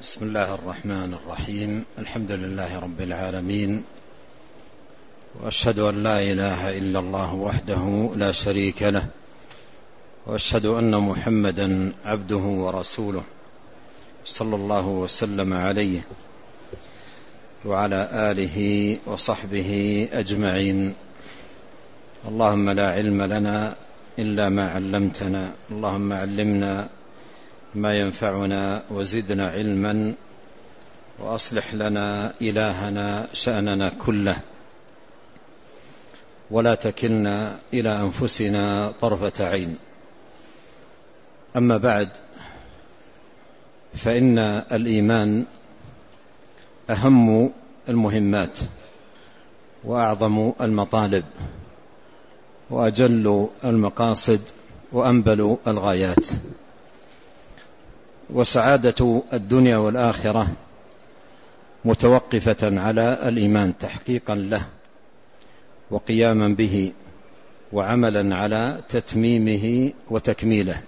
بسم الله الرحمن الرحيم. الحمد لله رب العالمين، وأشهد أن لا إله إلا الله وحده لا شريك له، وأشهد أن محمدا عبده ورسوله صلى الله وسلم عليه وعلى آله وصحبه أجمعين. اللهم لا علم لنا إلا ما علمتنا، اللهم علمنا ما ينفعنا وزدنا علما، وأصلح لنا إلهنا شأننا كله، ولا تكلنا إلى أنفسنا طرفة عين. أما بعد، فإن الإيمان أهم المهمات وأعظم المطالب وأجل المقاصد وأنبل الغايات، وسعادة الدنيا والآخرة متوقفة على الإيمان تحقيقا له وقياما به وعملا على تتميمه وتكميله،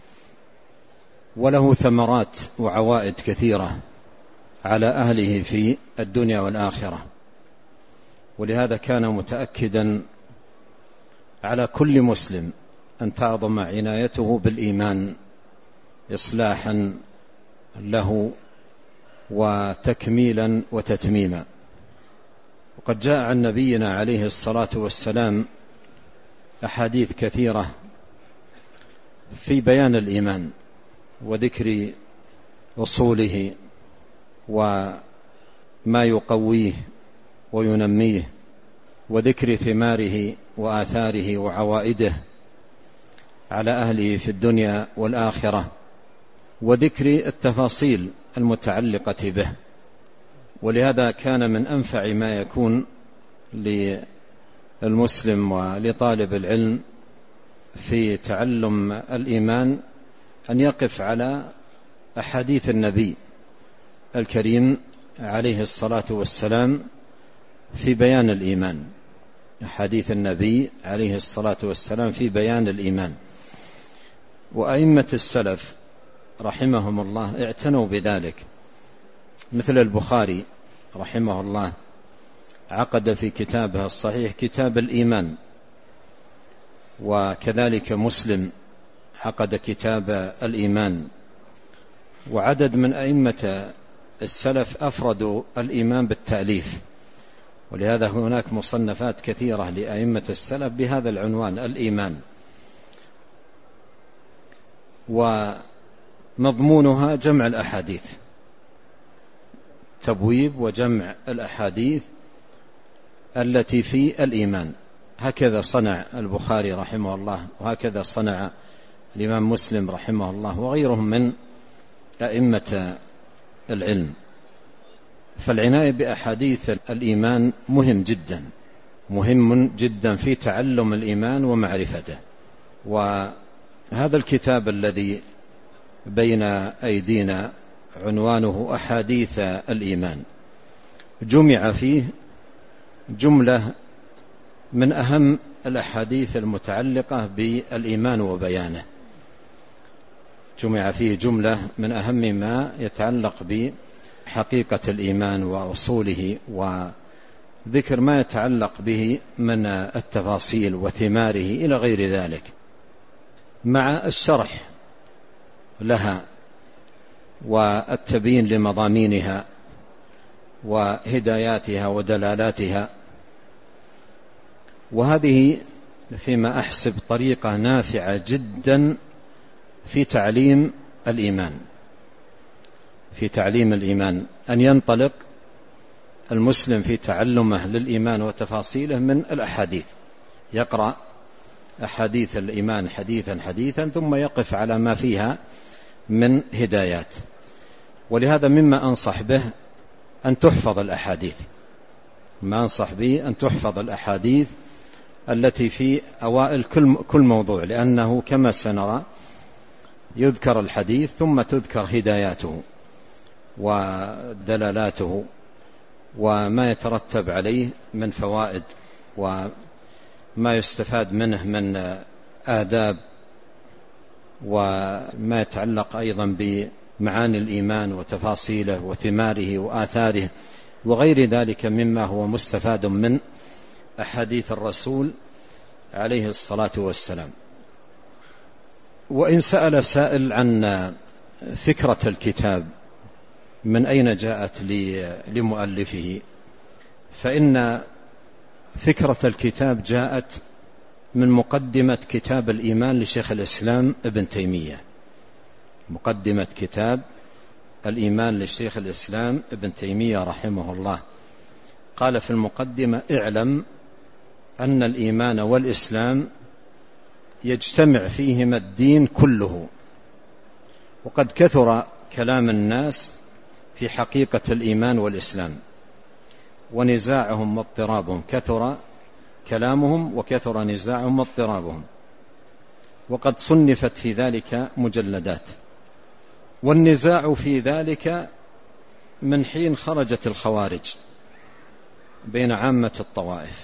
وله ثمرات وعوائد كثيرة على أهله في الدنيا والآخرة. ولهذا كان متأكدا على كل مسلم أن تعظم عنايته بالإيمان إصلاحا له وتكميلا وتتميما. وقد جاء عن نبينا عليه الصلاة والسلام أحاديث كثيرة في بيان الإيمان وذكر أصوله وما يقويه وينميه، وذكر ثماره وآثاره وعوائده على أهله في الدنيا والآخرة، وذكر التفاصيل المتعلقة به. ولهذا كان من أنفع ما يكون للمسلم ولطالب العلم في تعلم الإيمان أن يقف على أحاديث النبي الكريم عليه الصلاة والسلام في بيان الإيمان، أحاديث النبي عليه الصلاة والسلام في بيان الإيمان. وأئمة السلف رحمهم الله اعتنوا بذلك، مثل البخاري رحمه الله عقد في كتابه الصحيح كتاب الإيمان، وكذلك مسلم عقد كتاب الإيمان، وعدد من أئمة السلف أفردوا الإيمان بالتأليف. ولهذا هناك مصنفات كثيرة لأئمة السلف بهذا العنوان الإيمان، ومضمونها جمع الأحاديث، تبويب وجمع الأحاديث التي في الإيمان. هكذا صنع البخاري رحمه الله، وهكذا صنع الإمام مسلم رحمه الله وغيرهم من أئمة العلم. فالعناية بأحاديث الإيمان مهم جدا في تعلم الإيمان ومعرفته. وهذا الكتاب الذي بين أيدينا عنوانه أحاديث الإيمان، جمع فيه جملة من أهم الأحاديث المتعلقة بالإيمان وبيانه، جمع فيه جملة من أهم ما يتعلق بحقيقة الإيمان وأصوله، وذكر ما يتعلق به من التفاصيل وثماره إلى غير ذلك، مع الشرح لها والتبيين لمضامينها وهداياتها ودلالاتها. وهذه فيما أحسب طريقة نافعة جدا في تعليم الإيمان، أن ينطلق المسلم في تعلمه للإيمان وتفاصيله من الأحاديث، يقرأ أحاديث الإيمان حديثا ثم يقف على ما فيها من هدايات. ولهذا مما أنصح به أن تحفظ الأحاديث، ما أنصح به أن تحفظ الأحاديث التي في أوائل كل موضوع، لأنه كما سنرى يذكر الحديث ثم تذكر هداياته ودلالاته وما يترتب عليه من فوائد وما يستفاد منه من آداب، وما يتعلق أيضا معاني الإيمان وتفاصيله وثماره وآثاره وغير ذلك مما هو مستفاد من أحاديث الرسول عليه الصلاة والسلام. وإن سأل سائل عن فكرة الكتاب من أين جاءت لمؤلفه، فإن فكرة الكتاب جاءت من مقدمة كتاب الإيمان لشيخ الإسلام ابن تيمية. مقدمة كتاب الإيمان لشيخ الإسلام ابن تيمية رحمه الله قال في المقدمة: اعلم أن الإيمان والإسلام يجتمع فيهما الدين كله، وقد كثر كلام الناس في حقيقة الإيمان والإسلام ونزاعهم واضطرابهم، كثر كلامهم وكثر نزاعهم واضطرابهم، وقد صنفت في ذلك مجلدات. والنزاع في ذلك من حين خرجت الخوارج بين عامة الطوائف.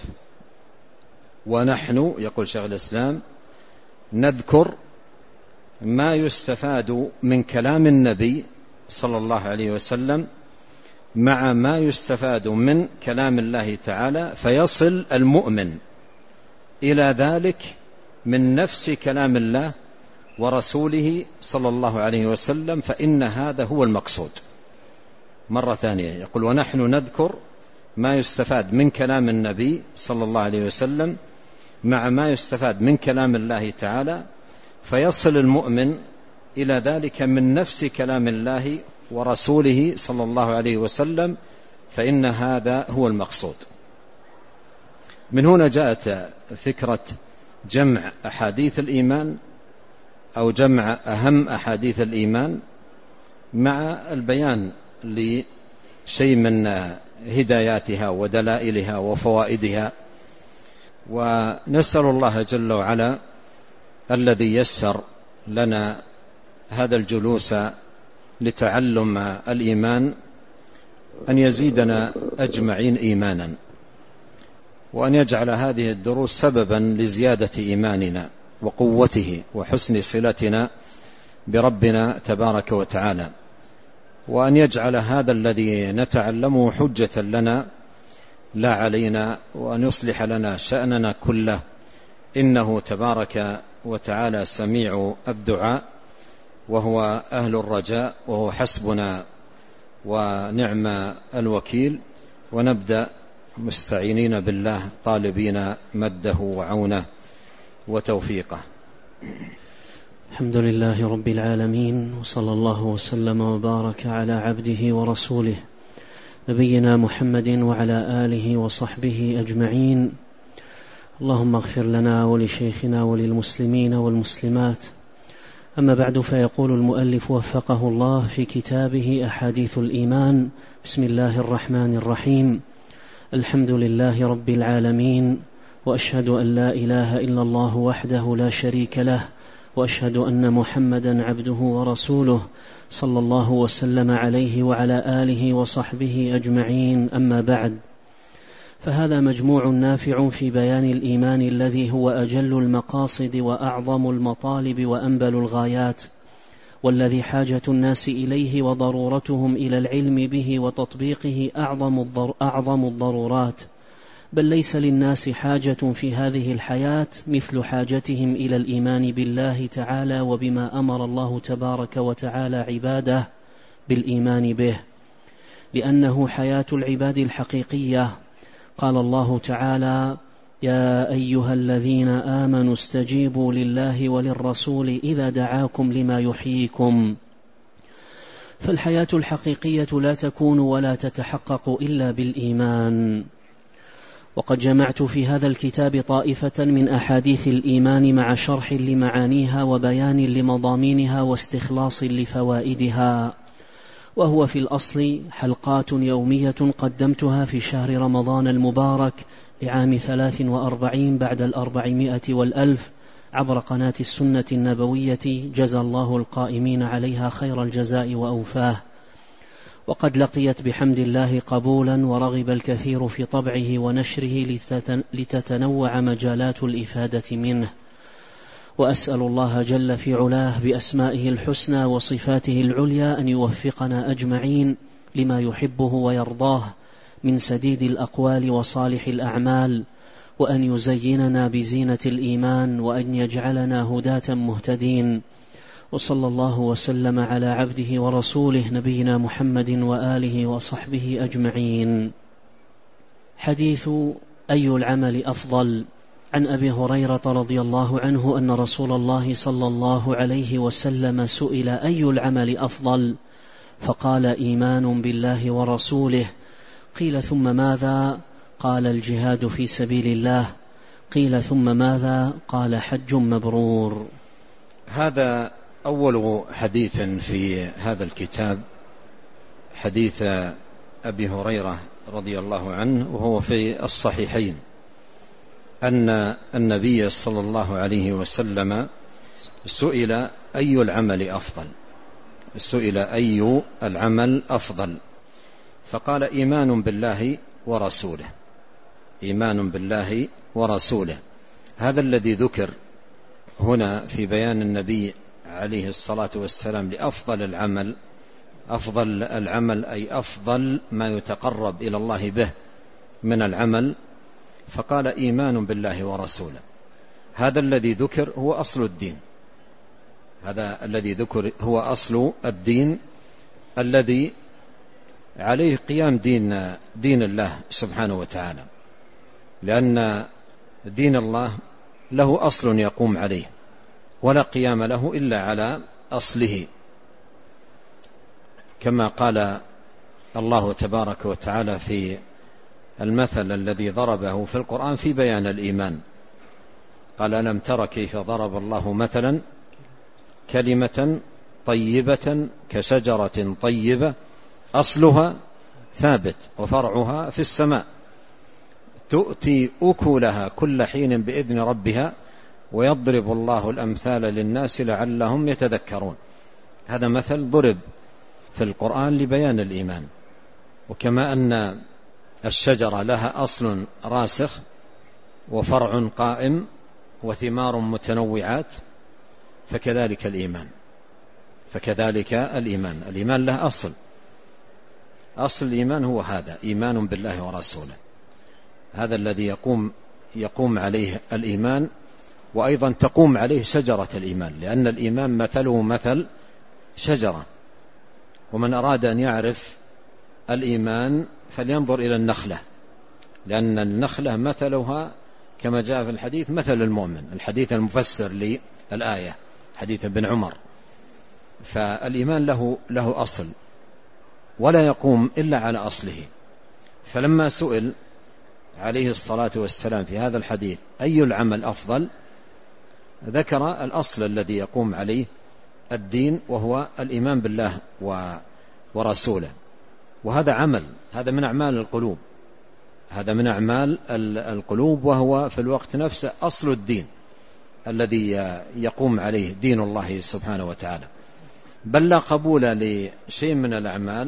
ونحن، يقول شيخ الإسلام، نذكر ما يستفاد من كلام النبي صلى الله عليه وسلم مع ما يستفاد من كلام الله تعالى، فيصل المؤمن إلى ذلك من نفس كلام الله ورسوله صلى الله عليه وسلم، فإن هذا هو المقصود. مرة ثانية يقول: ونحن نذكر ما يستفاد من كلام النبي صلى الله عليه وسلم مع ما يستفاد من كلام الله تعالى، فيصل المؤمن إلى ذلك من نفس كلام الله ورسوله صلى الله عليه وسلم، فإن هذا هو المقصود. من هنا جاءت فكرة جمع أحاديث الإيمان أو جمع أهم أحاديث الإيمان مع البيان لشيء من هداياتها ودلائلها وفوائدها. ونسأل الله جل وعلا الذي يسر لنا هذا الجلوس لتعلم الإيمان أن يزيدنا أجمعين إيمانا، وأن يجعل هذه الدروس سببا لزيادة إيماننا وقوته وحسن صلتنا بربنا تبارك وتعالى، وأن يجعل هذا الذي نتعلمه حجة لنا لا علينا، وأن يصلح لنا شأننا كله، إنه تبارك وتعالى سميع الدعاء وهو أهل الرجاء وهو حسبنا ونعم الوكيل. ونبدأ مستعينين بالله طالبين مده وعونه وتوفيقه. الحمد لله رب العالمين، وصلى الله وسلم وبارك على عبده ورسوله نبينا محمد وعلى آله وصحبه أجمعين. اللهم اغفر لنا ولشيخنا وللمسلمين والمسلمات. أما بعد، فيقول المؤلف وفقه الله في كتابه أحاديث الإيمان: بسم الله الرحمن الرحيم. الحمد لله رب العالمين، وأشهد أن لا إله إلا الله وحده لا شريك له، وأشهد أن محمدا عبده ورسوله صلى الله وسلم عليه وعلى آله وصحبه أجمعين. أما بعد، فهذا مجموع نافع في بيان الإيمان الذي هو أجل المقاصد وأعظم المطالب وأنبل الغايات، والذي حاجة الناس إليه وضرورتهم إلى العلم به وتطبيقه أعظم الضرورات. بل ليس للناس حاجة في هذه الحياة مثل حاجتهم إلى الإيمان بالله تعالى وبما أمر الله تبارك وتعالى عباده بالإيمان به، لأنه حياة العباد الحقيقية. قال الله تعالى: يا أيها الذين آمنوا استجيبوا لله وللرسول إذا دعاكم لما يحييكم. فالحياة الحقيقية لا تكون ولا تتحقق إلا بالإيمان. وقد جمعت في هذا الكتاب طائفة من أحاديث الإيمان مع شرح لمعانيها وبيان لمضامينها واستخلاص لفوائدها، وهو في الأصل حلقات يومية قدمتها في شهر رمضان المبارك لعام 43 بعد 400 والألف عبر قناة السنة النبوية، جزى الله القائمين عليها خير الجزاء وأوفاه. وقد لقيت بحمد الله قبولا، ورغب الكثير في طبعه ونشره لتتنوع مجالات الإفادة منه. وأسأل الله جل في علاه بأسمائه الحسنى وصفاته العليا أن يوفقنا أجمعين لما يحبه ويرضاه من سديد الأقوال وصالح الأعمال، وأن يزيننا بزينة الإيمان، وأن يجعلنا هداة مهتدين. وصلى الله وسلم على عبده ورسوله نبينا محمد وآله وصحبه أجمعين. حديث أي العمل أفضل. عن أبي هريرة رضي الله عنه أن رسول الله صلى الله عليه وسلم سئل أي العمل أفضل؟ فقال إيمان بالله ورسوله. قيل ثم ماذا؟ قال الجهاد في سبيل الله. قيل ثم ماذا؟ قال حج مبرور. هذا أول حديث في هذا الكتاب، حديث أبي هريرة رضي الله عنه، وهو في الصحيحين، أن النبي صلى الله عليه وسلم سئل أي العمل أفضل، سئل أي العمل أفضل، فقال إيمان بالله ورسوله، إيمان بالله ورسوله. هذا الذي ذكر هنا في بيان النبي عليه الصلاة والسلام لأفضل العمل، أفضل العمل أي أفضل ما يتقرب إلى الله به من العمل، فقال إيمان بالله ورسوله. هذا الذي ذكر هو أصل الدين، هذا الذي ذكر هو أصل الدين الذي عليه قيام دين الله سبحانه وتعالى، لأن دين الله له أصل يقوم عليه، ولا قيام له إلا على أصله، كما قال الله تبارك وتعالى في المثل الذي ضربه في القرآن في بيان الإيمان، قال ألم تر كيف ضرب الله مثلا كلمة طيبة كشجرة طيبة أصلها ثابت وفرعها في السماء تؤتي أكلها كل حين بإذن ربها ويضرب الله الأمثال للناس لعلهم يتذكرون. هذا مثل ضرب في القرآن لبيان الإيمان. وكما أن الشجرة لها أصل راسخ وفرع قائم وثمار متنوعات، فكذلك الإيمان، الإيمان له أصل الإيمان هو هذا، إيمان بالله ورسوله، هذا الذي يقوم عليه الإيمان، وأيضا تقوم عليه شجرة الإيمان، لأن الإيمان مثله مثل شجرة. ومن أراد أن يعرف الإيمان فلينظر إلى النخلة، لأن النخلة مثلها كما جاء في الحديث مثل المؤمن، الحديث المفسر للآية حديث ابن عمر. فالإيمان له أصل ولا يقوم إلا على أصله. فلما سئل عليه الصلاة والسلام في هذا الحديث أي العمل أفضل، ذكر الأصل الذي يقوم عليه الدين، وهو الإيمان بالله ورسوله. وهذا عمل، هذا من أعمال القلوب، هذا من أعمال القلوب، وهو في الوقت نفسه أصل الدين الذي يقوم عليه دين الله سبحانه وتعالى. بل لا قبول لشيء من الأعمال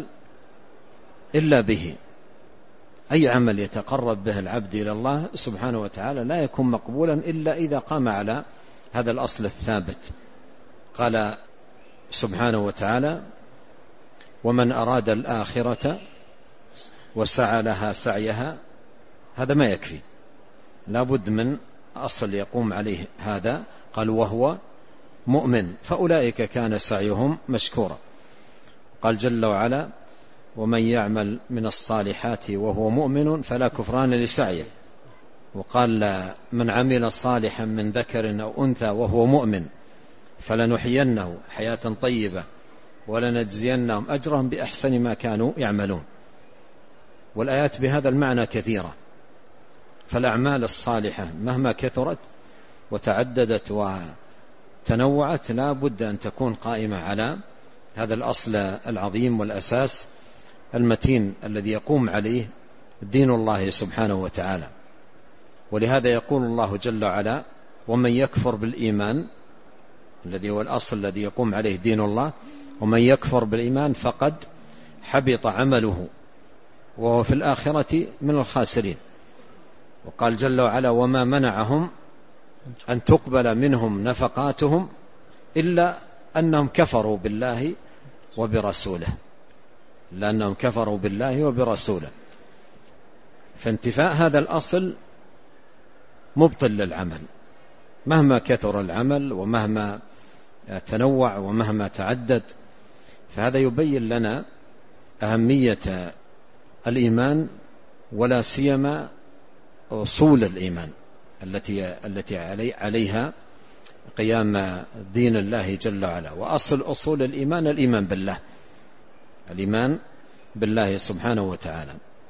إلا به. أي عمل يتقرب به العبد إلى الله سبحانه وتعالى لا يكون مقبولا إلا إذا قام على هذا الأصل الثابت. قال سبحانه وتعالى ومن أراد الآخرة وسعى لها سعيها، هذا ما يكفي، لا بد من أصل يقوم عليه هذا. قال وهو مؤمن فأولئك كان سعيهم مشكورا. قال جل وعلا ومن يعمل من الصالحات وهو مؤمن فلا كفران لسعيه. وقال من عمل صالحا من ذكر أو أنثى وهو مؤمن فلنحيينه حياة طيبة ولنجزينهم أجرهم بأحسن ما كانوا يعملون. والآيات بهذا المعنى كثيرة. فالأعمال الصالحة مهما كثرت وتعددت وتنوعت لا بد أن تكون قائمة على هذا الأصل العظيم والأساس المتين الذي يقوم عليه دين الله سبحانه وتعالى. ولهذا يقول الله جل وعلا ومن يكفر بالإيمان، الذي هو الأصل الذي يقوم عليه دين الله، ومن يكفر بالإيمان فقد حبط عمله وهو في الآخرة من الخاسرين. وقال جل وعلا وما منعهم أن تقبل منهم نفقاتهم إلا أنهم كفروا بالله وبرسوله، لأنهم كفروا بالله وبرسوله. فانتفاء هذا الأصل مبطل للعمل مهما كثر العمل ومهما تنوع ومهما تعدد. فهذا يبين لنا أهمية الإيمان، ولا سيما أصول الإيمان التي عليها قيام دين الله جل وعلا. وأصل أصول الإيمان الإيمان بالله، الإيمان بالله سبحانه وتعالى.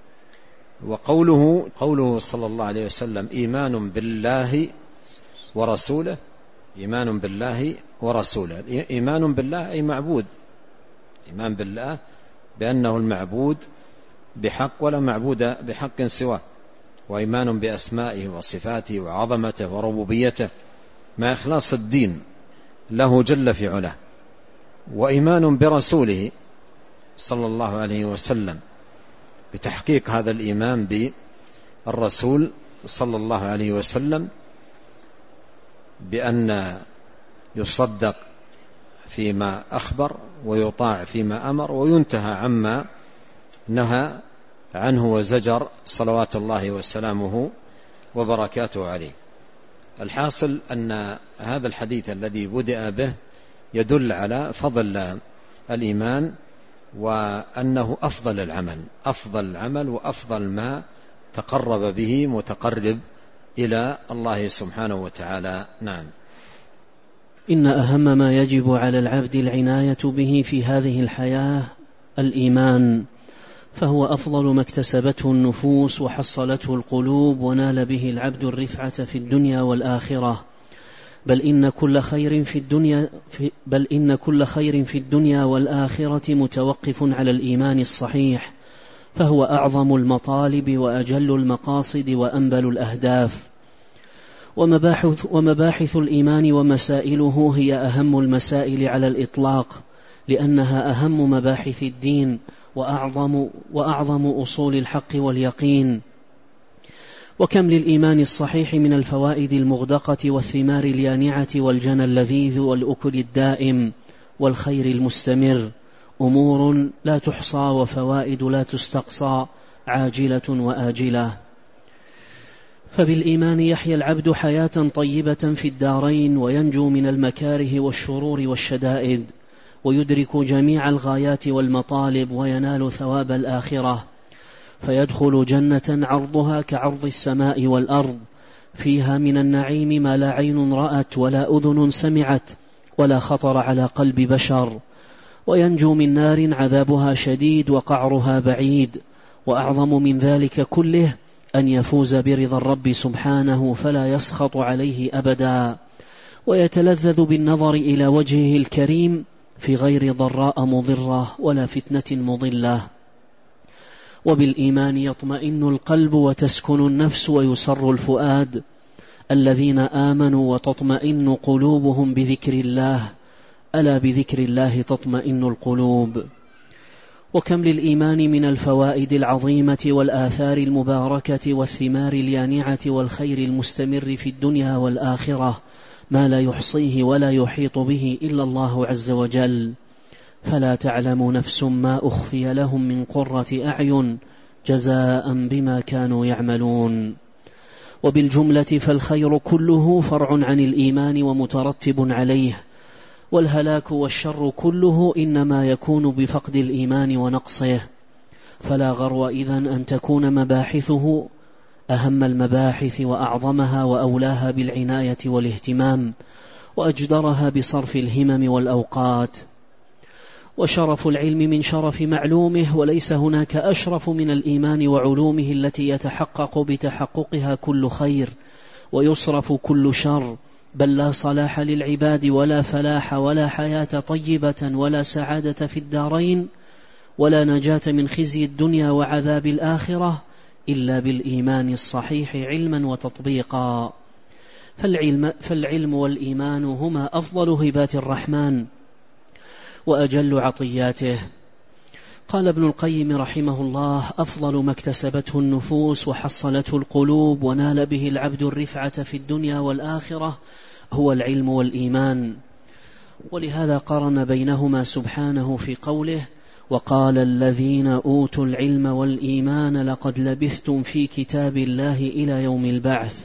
وقوله صلى الله عليه وسلم إيمان بالله ورسوله، إيمان بالله ورسوله. إيمان بالله أي معبود، إيمان بالله بأنه المعبود بحق ولا معبود بحق سواه، وإيمان بأسمائه وصفاته وعظمته وربوبيته مع إخلاص الدين له جل في علاه. وإيمان برسوله صلى الله عليه وسلم بتحقيق هذا الإيمان بالرسول صلى الله عليه وسلم، بأن يصدق فيما أخبر ويطاع فيما أمر وينتهى عما نهى عنه وزجر صلوات الله وسلامه وبركاته عليه. الحاصل أن هذا الحديث الذي بدأ به يدل على فضل الإيمان، وأنه أفضل العمل وأفضل ما تقرب به متقرب إلى الله سبحانه وتعالى. نعم. إن أهم ما يجب على العبد العناية به في هذه الحياة الإيمان، فهو أفضل ما اكتسبته النفوس وحصلته القلوب ونال به العبد الرفعة في الدنيا والآخرة. بل إن كل خير في الدنيا والآخرة متوقف على الإيمان الصحيح، فهو أعظم المطالب وأجل المقاصد وأنبل الأهداف. ومباحث الإيمان ومسائله هي أهم المسائل على الإطلاق، لأنها أهم مباحث الدين وأعظم أصول الحق واليقين. وكم للإيمان الصحيح من الفوائد المغدقة والثمار اليانعة والجنى اللذيذ والأكل الدائم والخير المستمر، أمور لا تحصى وفوائد لا تستقصى، عاجلة وآجلة. فبالإيمان يحيا العبد حياة طيبة في الدارين، وينجو من المكاره والشرور والشدائد، ويدرك جميع الغايات والمطالب، وينال ثواب الآخرة، فيدخل جنة عرضها كعرض السماء والأرض، فيها من النعيم ما لا عين رأت ولا أذن سمعت ولا خطر على قلب بشر، وينجو من نار عذابها شديد وقعرها بعيد. وأعظم من ذلك كله أن يفوز برضا الرب سبحانه فلا يسخط عليه أبدا، ويتلذذ بالنظر إلى وجهه الكريم في غير ضراء مضرة ولا فتنة مضلة. وبالإيمان يطمئن القلب وتسكن النفس ويسر الفؤاد. الذين آمنوا وتطمئن قلوبهم بذكر الله، ألا بذكر الله تطمئن القلوب. وكم للإيمان من الفوائد العظيمة والآثار المباركة والثمار اليانعة والخير المستمر في الدنيا والآخرة، ما لا يحصيه ولا يحيط به إلا الله عز وجل. فلا تعلم نفس ما أخفي لهم من قرة أعين جزاء بما كانوا يعملون. وبالجملة فالخير كله فرع عن الإيمان ومترتب عليه، والهلاك والشر كله إنما يكون بفقد الإيمان ونقصه. فلا غرو إذن أن تكون مباحثه أهم المباحث وأعظمها وأولاها بالعناية والاهتمام، وأجدرها بصرف الهمم والأوقات. وشرف العلم من شرف معلومه، وليس هناك أشرف من الإيمان وعلومه التي يتحقق بتحققها كل خير ويصرف كل شر. بل لا صلاح للعباد ولا فلاح ولا حياة طيبة ولا سعادة في الدارين ولا نجاة من خزي الدنيا وعذاب الآخرة إلا بالإيمان الصحيح علما وتطبيقا. فالعلم والإيمان هما أفضل هبات الرحمن وأجل عطياته. قال ابن القيم رحمه الله: أفضل ما اكتسبته النفوس وحصلته القلوب ونال به العبد الرفعة في الدنيا والآخرة هو العلم والإيمان. ولهذا قارن بينهما سبحانه في قوله: وقال الذين أوتوا العلم والإيمان لقد لبثتم في كتاب الله إلى يوم البعث،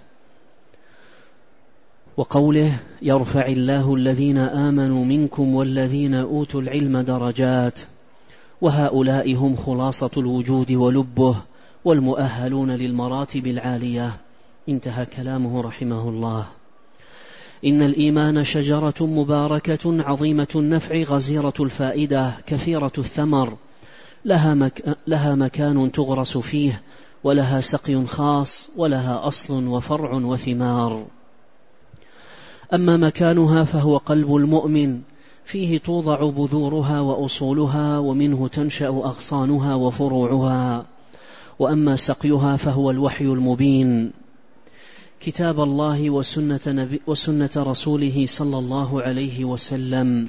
وقوله: يرفع الله الذين آمنوا منكم والذين أوتوا العلم درجات، وهؤلاء هم خلاصة الوجود ولبه والمؤهلون للمراتب العالية. انتهى كلامه رحمه الله. إن الإيمان شجرة مباركة عظيمة النفع غزيرة الفائدة كثيرة الثمر، لها مكان تغرس فيه، ولها سقي خاص، ولها أصل وفرع وثمار. أما مكانها فهو قلب المؤمن، فيه توضع بذورها وأصولها، ومنه تنشأ أغصانها وفروعها. وأما سقيها فهو الوحي المبين، كتاب الله وسنة رسوله صلى الله عليه وسلم.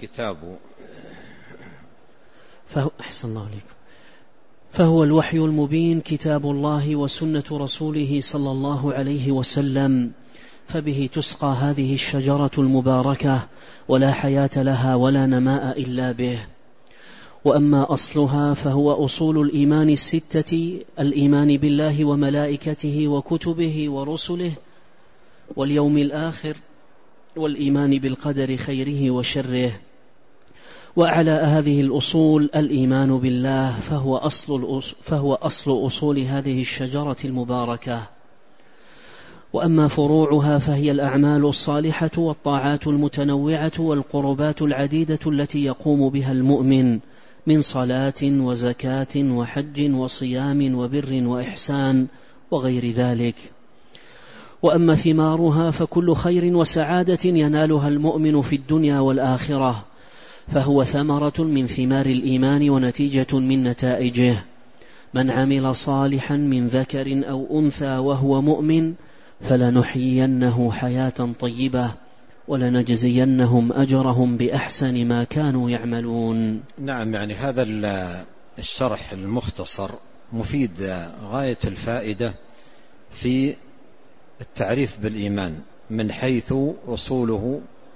أحسن الله عليكم. فهو الوحي المبين كتاب الله وسنة رسوله صلى الله عليه وسلم، فبه تسقى هذه الشجرة المباركة، ولا حياة لها ولا نماء إلا به. وأما أصلها فهو أصول الإيمان الستة: الإيمان بالله وملائكته وكتبه ورسله واليوم الآخر، والإيمان بالقدر خيره وشره. وأعلى هذه الأصول الإيمان بالله، فهو أصل أصول هذه الشجرة المباركة. وأما فروعها فهي الأعمال الصالحة والطاعات المتنوعة والقربات العديدة التي يقوم بها المؤمن من صلاة وزكاة وحج وصيام وبر وإحسان وغير ذلك. وأما ثمارها فكل خير وسعادة ينالها المؤمن في الدنيا والآخرة، فهو ثمرة من ثمار الإيمان ونتيجة من نتائجه. من عمل صالحا من ذكر أو أنثى وهو مؤمن فلنحيينه حياة طيبة ولنجزينهم أجرهم بأحسن ما كانوا يعملون. نعم، يعني هذا الشرح المختصر مفيد غاية الفائدة في التعريف بالإيمان من حيث أصوله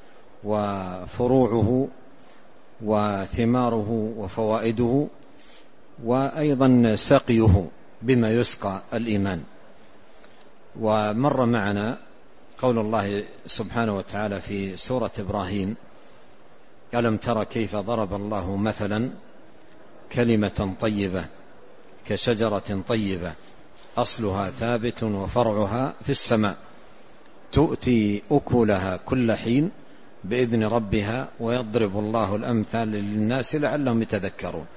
وفروعه وثماره وفوائده، وأيضا سقيه بما يسقى الإيمان. ومر معنا قول الله سبحانه وتعالى في سورة إبراهيم: ألم تر كيف ضرب الله مثلا كلمة طيبة كشجرة طيبة أصلها ثابت وفرعها في السماء تؤتي أكلها كل حين بإذن ربها ويضرب الله الأمثال للناس لعلهم يتذكرون.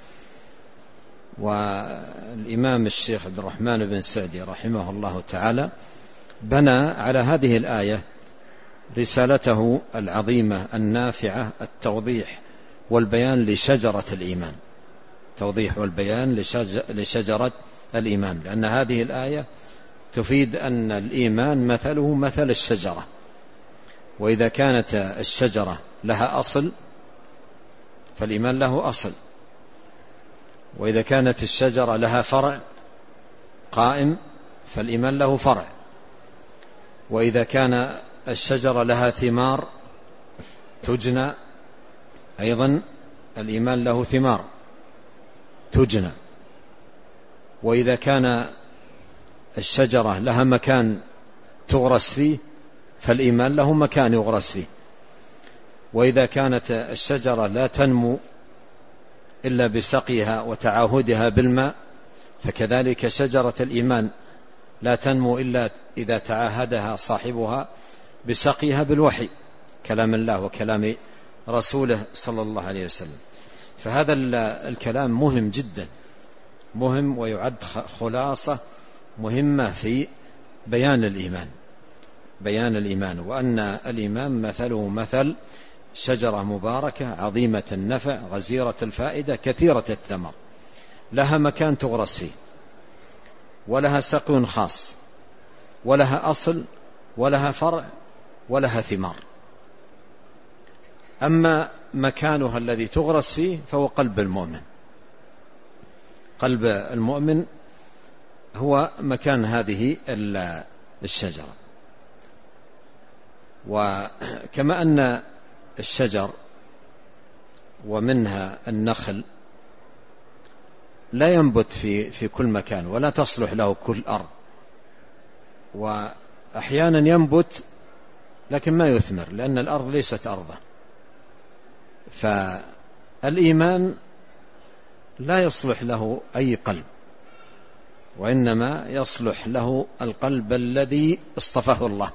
والإمام الشيخ عبد الرحمن بن سعدي رحمه الله تعالى بنى على هذه الآية رسالته العظيمة النافعة: التوضيح والبيان لشجرة الإيمان، توضيح والبيان لشجرة الإيمان، لأن هذه الآية تفيد أن الإيمان مثله مثل الشجرة، وإذا كانت الشجرة لها أصل فالإيمان له أصل، وإذا كانت الشجرة لها فرع قائم فالإيمان له فرع، وإذا كان الشجرة لها ثمار تجنى أيضا الإيمان له ثمار تجنى، وإذا كان الشجرة لها مكان تغرس فيه فالإيمان له مكان يغرس فيه، وإذا كانت الشجرة لا تنمو إلا بسقيها وتعاهدها بالماء فكذلك شجرة الإيمان لا تنمو إلا إذا تعاهدها صاحبها بسقيها بالوحي، كلام الله وكلام رسوله صلى الله عليه وسلم. فهذا الكلام مهم جدا، مهم ويعد خلاصة مهمة في بيان الإيمان، وأن الإيمان مثله مثل شجرة مباركة عظيمة النفع غزيرة الفائدة كثيرة الثمر، لها مكان تغرس فيه، ولها سقي خاص، ولها أصل، ولها فرع، ولها ثمار. أما مكانها الذي تغرس فيه فهو قلب المؤمن، قلب المؤمن هو مكان هذه الشجرة. وكما أن الشجر ومنها النخل لا ينبت في كل مكان ولا تصلح له كل أرض، وأحيانا ينبت لكن ما يثمر لأن الأرض ليست أرضه. فالإيمان لا يصلح له أي قلب، وإنما يصلح له القلب الذي اصطفاه الله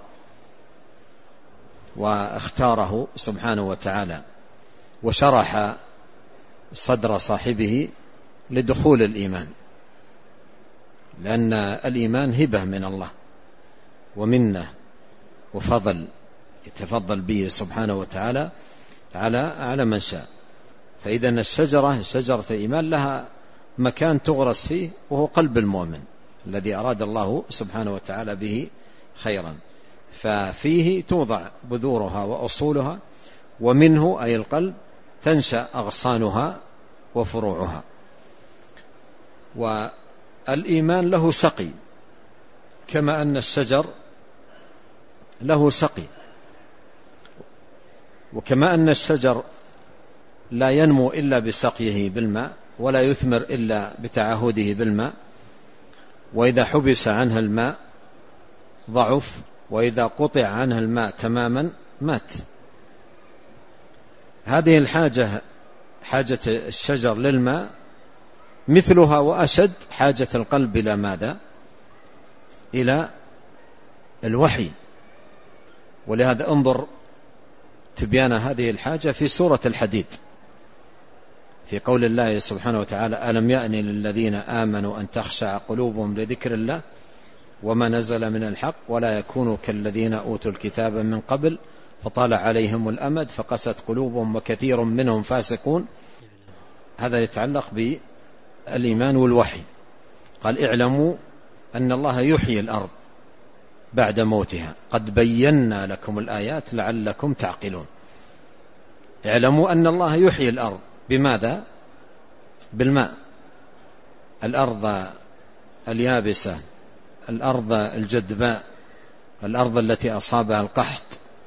واختاره سبحانه وتعالى، وشرح صدر صاحبه لدخول الإيمان، لأن الإيمان هبة من الله ومنه وفضل يتفضل به سبحانه وتعالى على من شاء. فإذا شجرة الإيمان لها مكان تغرس فيه، وهو قلب المؤمن الذي أراد الله سبحانه وتعالى به خيرا، ففيه توضع بذورها وأصولها، ومنه أي القلب تنشأ أغصانها وفروعها. والإيمان له سقي كما أن الشجر له سقي، وكما أن الشجر لا ينمو إلا بسقيه بالماء ولا يثمر إلا بتعهده بالماء، وإذا حبس عنها الماء ضعف، وإذا قطع عنها الماء تماما مات. هذه حاجة الشجر للماء مثلها وأشد حاجة القلب إلى ماذا؟ إلى الوحي. ولهذا انظر تبيان هذه الحاجة في سورة الحديد في قول الله سبحانه وتعالى: ألم يأن للذين آمنوا أن تخشع قلوبهم لذكر الله وما نزل من الحق ولا يكونوا كالذين أوتوا الكتاب من قبل فطال عليهم الأمد فقست قلوبهم وكثير منهم فاسقون. هذا يتعلق بالإيمان والوحي. قال: اعلموا أن الله يحيي الأرض بعد موتها قد بينا لكم الآيات لعلكم تعقلون. اعلموا أن الله يحيي الأرض بماذا؟ بالماء. الأرض اليابسة، الأرض الجدباء، الأرض التي أصابها القحط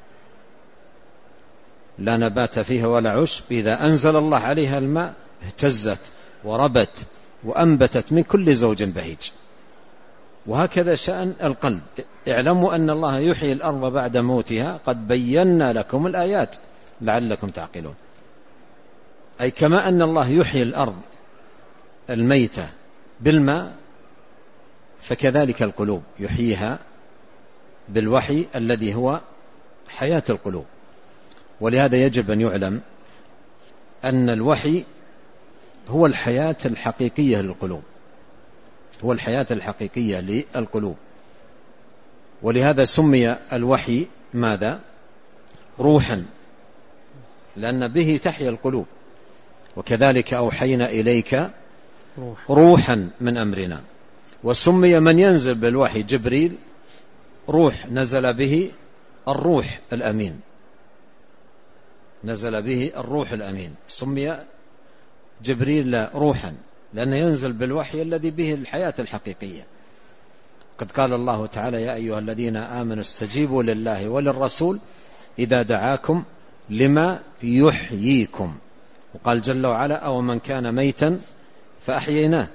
لا نبات فيها ولا عشب، إذا أنزل الله عليها الماء اهتزت وربت وأنبتت من كل زوج بهيج. وهكذا شأن القلب. اعلموا أن الله يحيي الأرض بعد موتها قد بينا لكم الآيات لعلكم تعقلون. أي كما أن الله يحيي الأرض الميتة بالماء، فكذلك القلوب يحييها بالوحي الذي هو حياة القلوب. ولهذا يجب أن يعلم أن الوحي هو الحياة الحقيقية للقلوب، هو الحياة الحقيقية للقلوب. ولهذا سمي الوحي ماذا؟ روحا، لأن به تحيا القلوب. وكذلك أوحينا إليك روحا من أمرنا. وسمي من ينزل بالوحي جبريل روح، نزل به الروح الأمين، نزل به الروح الأمين. سمي جبريل روحا لأنه ينزل بالوحي الذي به الحياة الحقيقية. قد قال الله تعالى: يا أيها الذين آمنوا استجيبوا لله وللرسول إذا دعاكم لما يحييكم. وقال جل وعلا: أو من كان ميتا فأحييناه.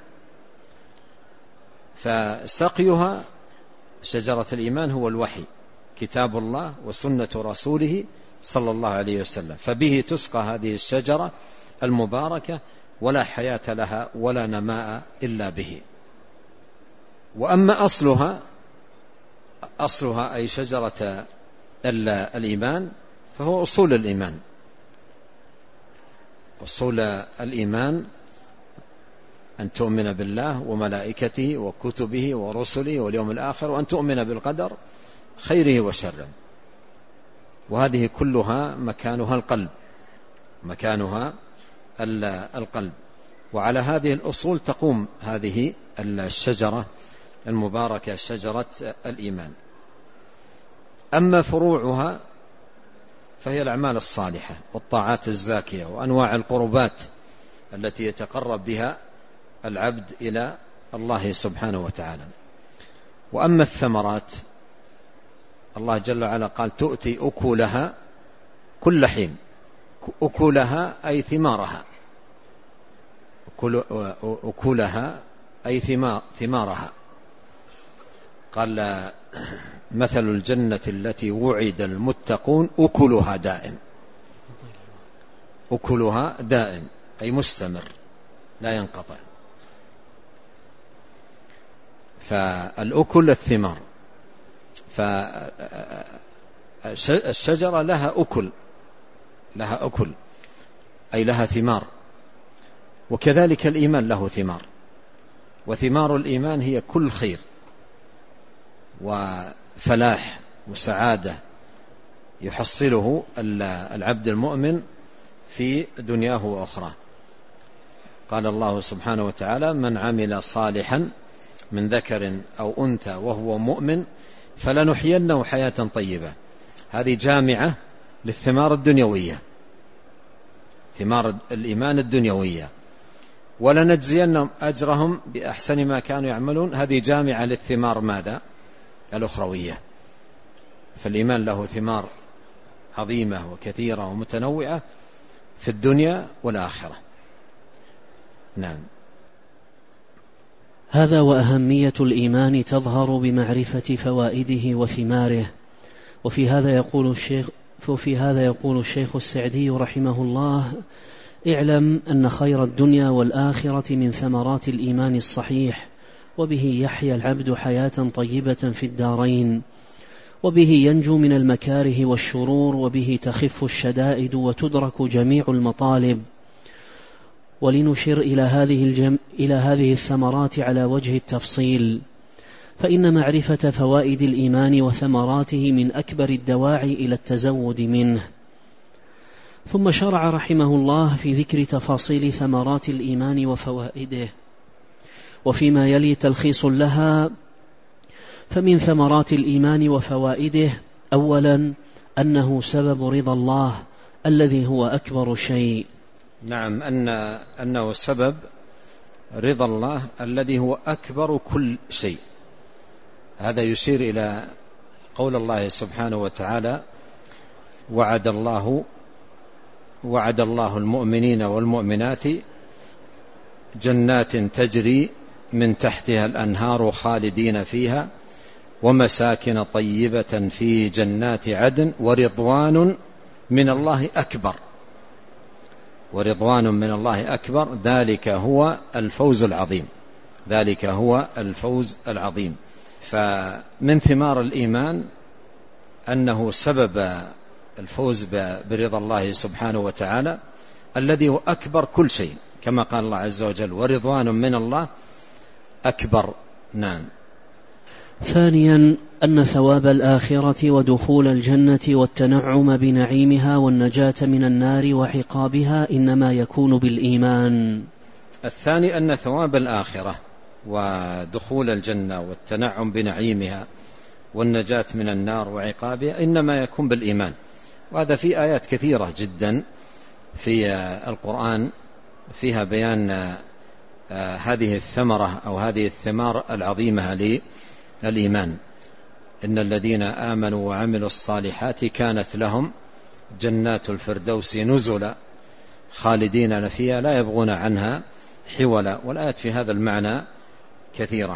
فسقيها شجرة الإيمان هو الوحي، كتاب الله وسنة رسوله صلى الله عليه وسلم. فبه تسقى هذه الشجرة المباركة، ولا حياة لها ولا نماء إلا به. وأما أصلها أي شجرة الإيمان فهو أصول الإيمان. أصول الإيمان أن تؤمن بالله وملائكته وكتبه ورسله واليوم الآخر، وأن تؤمن بالقدر خيره وشره. وهذه كلها مكانها القلب، مكانها القلب. وعلى هذه الأصول تقوم هذه الشجرة المباركة، شجرة الإيمان. أما فروعها فهي الأعمال الصالحة والطاعات الزاكية وأنواع القربات التي يتقرب بها العبد إلى الله سبحانه وتعالى. وأما الثمرات، الله جل وعلا قال تؤتي أكلها كل حين. أكلها أي ثمارها، أكلها أي ثمارها. قال مثل الجنة التي وعد المتقون أكلها دائم. أكلها دائم أي مستمر لا ينقطع. فالأكل الثمار، فالشجرة لها أكل أي لها ثمار، وكذلك الإيمان له ثمار، وثمار الإيمان هي كل خير وفلاح وسعادة يحصله العبد المؤمن في دنياه وأخرى. قال الله سبحانه وتعالى من عمل صالحا من ذكر أو أنثى وهو مؤمن فلنحيينه حياة طيبة. هذه جامعة للثمار الدنيوية، ثمار الإيمان الدنيوية. ولنجزينهم أجرهم بأحسن ما كانوا يعملون، هذه جامعة للثمار ماذا؟ الأخروية. فالإيمان له ثمار عظيمة وكثيرة ومتنوعة في الدنيا والآخرة. نعم. هذا وأهمية الإيمان تظهر بمعرفة فوائده وثماره. وفي هذا يقول الشيخ السعدي رحمه الله: اعلم أن خير الدنيا والآخرة من ثمرات الإيمان الصحيح، وبه يحيا العبد حياة طيبة في الدارين، وبه ينجو من المكاره والشرور، وبه تخف الشدائد وتدرك جميع المطالب. ولنشر إلى هذه الثمرات على وجه التفصيل، فإن معرفة فوائد الإيمان وثمراته من أكبر الدواعي إلى التزود منه. ثم شرع رحمه الله في ذكر تفاصيل ثمرات الإيمان وفوائده، وفيما يلي تلخيص لها. فمن ثمرات الإيمان وفوائده: أولا أنه سبب رضا الله الذي هو أكبر شيء. نعم، أنه سبب رضا الله الذي هو أكبر كل شيء. هذا يشير إلى قول الله سبحانه وتعالى: وعد الله المؤمنين والمؤمنات جنات تجري من تحتها الأنهار خالدين فيها ومساكن طيبة في جنات عدن ورضوان من الله أكبر. ورضوان من الله أكبر، ذلك هو الفوز العظيم. ذلك هو الفوز العظيم. فمن ثمار الإيمان أنه سبب الفوز برضا الله سبحانه وتعالى الذي هو أكبر كل شيء، كما قال الله عز وجل: ورضوان من الله أكبر. نعم. ثانيا أن ثواب الآخرة ودخول الجنة والتنعم بنعيمها والنجاة من النار وعقابها إنما يكون بالإيمان. الثاني أن ثواب الآخرة ودخول الجنة والتنعم بنعيمها والنجاة من النار وعقابها إنما يكون بالإيمان. وهذا في آيات كثيرة جدا في القرآن فيها بيان هذه الثمرة أو هذه الثمار العظيمة للإيمان. إن الذين آمنوا وعملوا الصالحات كانت لهم جنات الفردوس نزلا خالدين فيها لا يبغون عنها حولا. والآيات في هذا المعنى كثيرة.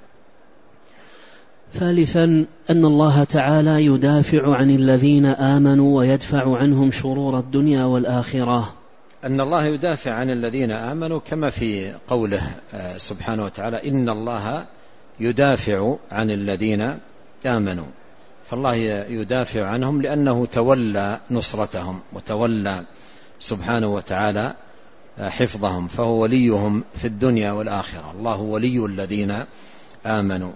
ثالثا أن الله تعالى يدافع عن الذين آمنوا ويدفع عنهم شرور الدنيا والآخرة. أن الله يدافع عن الذين آمنوا كما في قوله سبحانه وتعالى: إن الله يدافع عن الذين آمنوا. فالله يدافع عنهم لأنه تولى نصرتهم وتولى سبحانه وتعالى حفظهم، فهو وليهم في الدنيا والآخرة. الله ولي الذين آمنوا.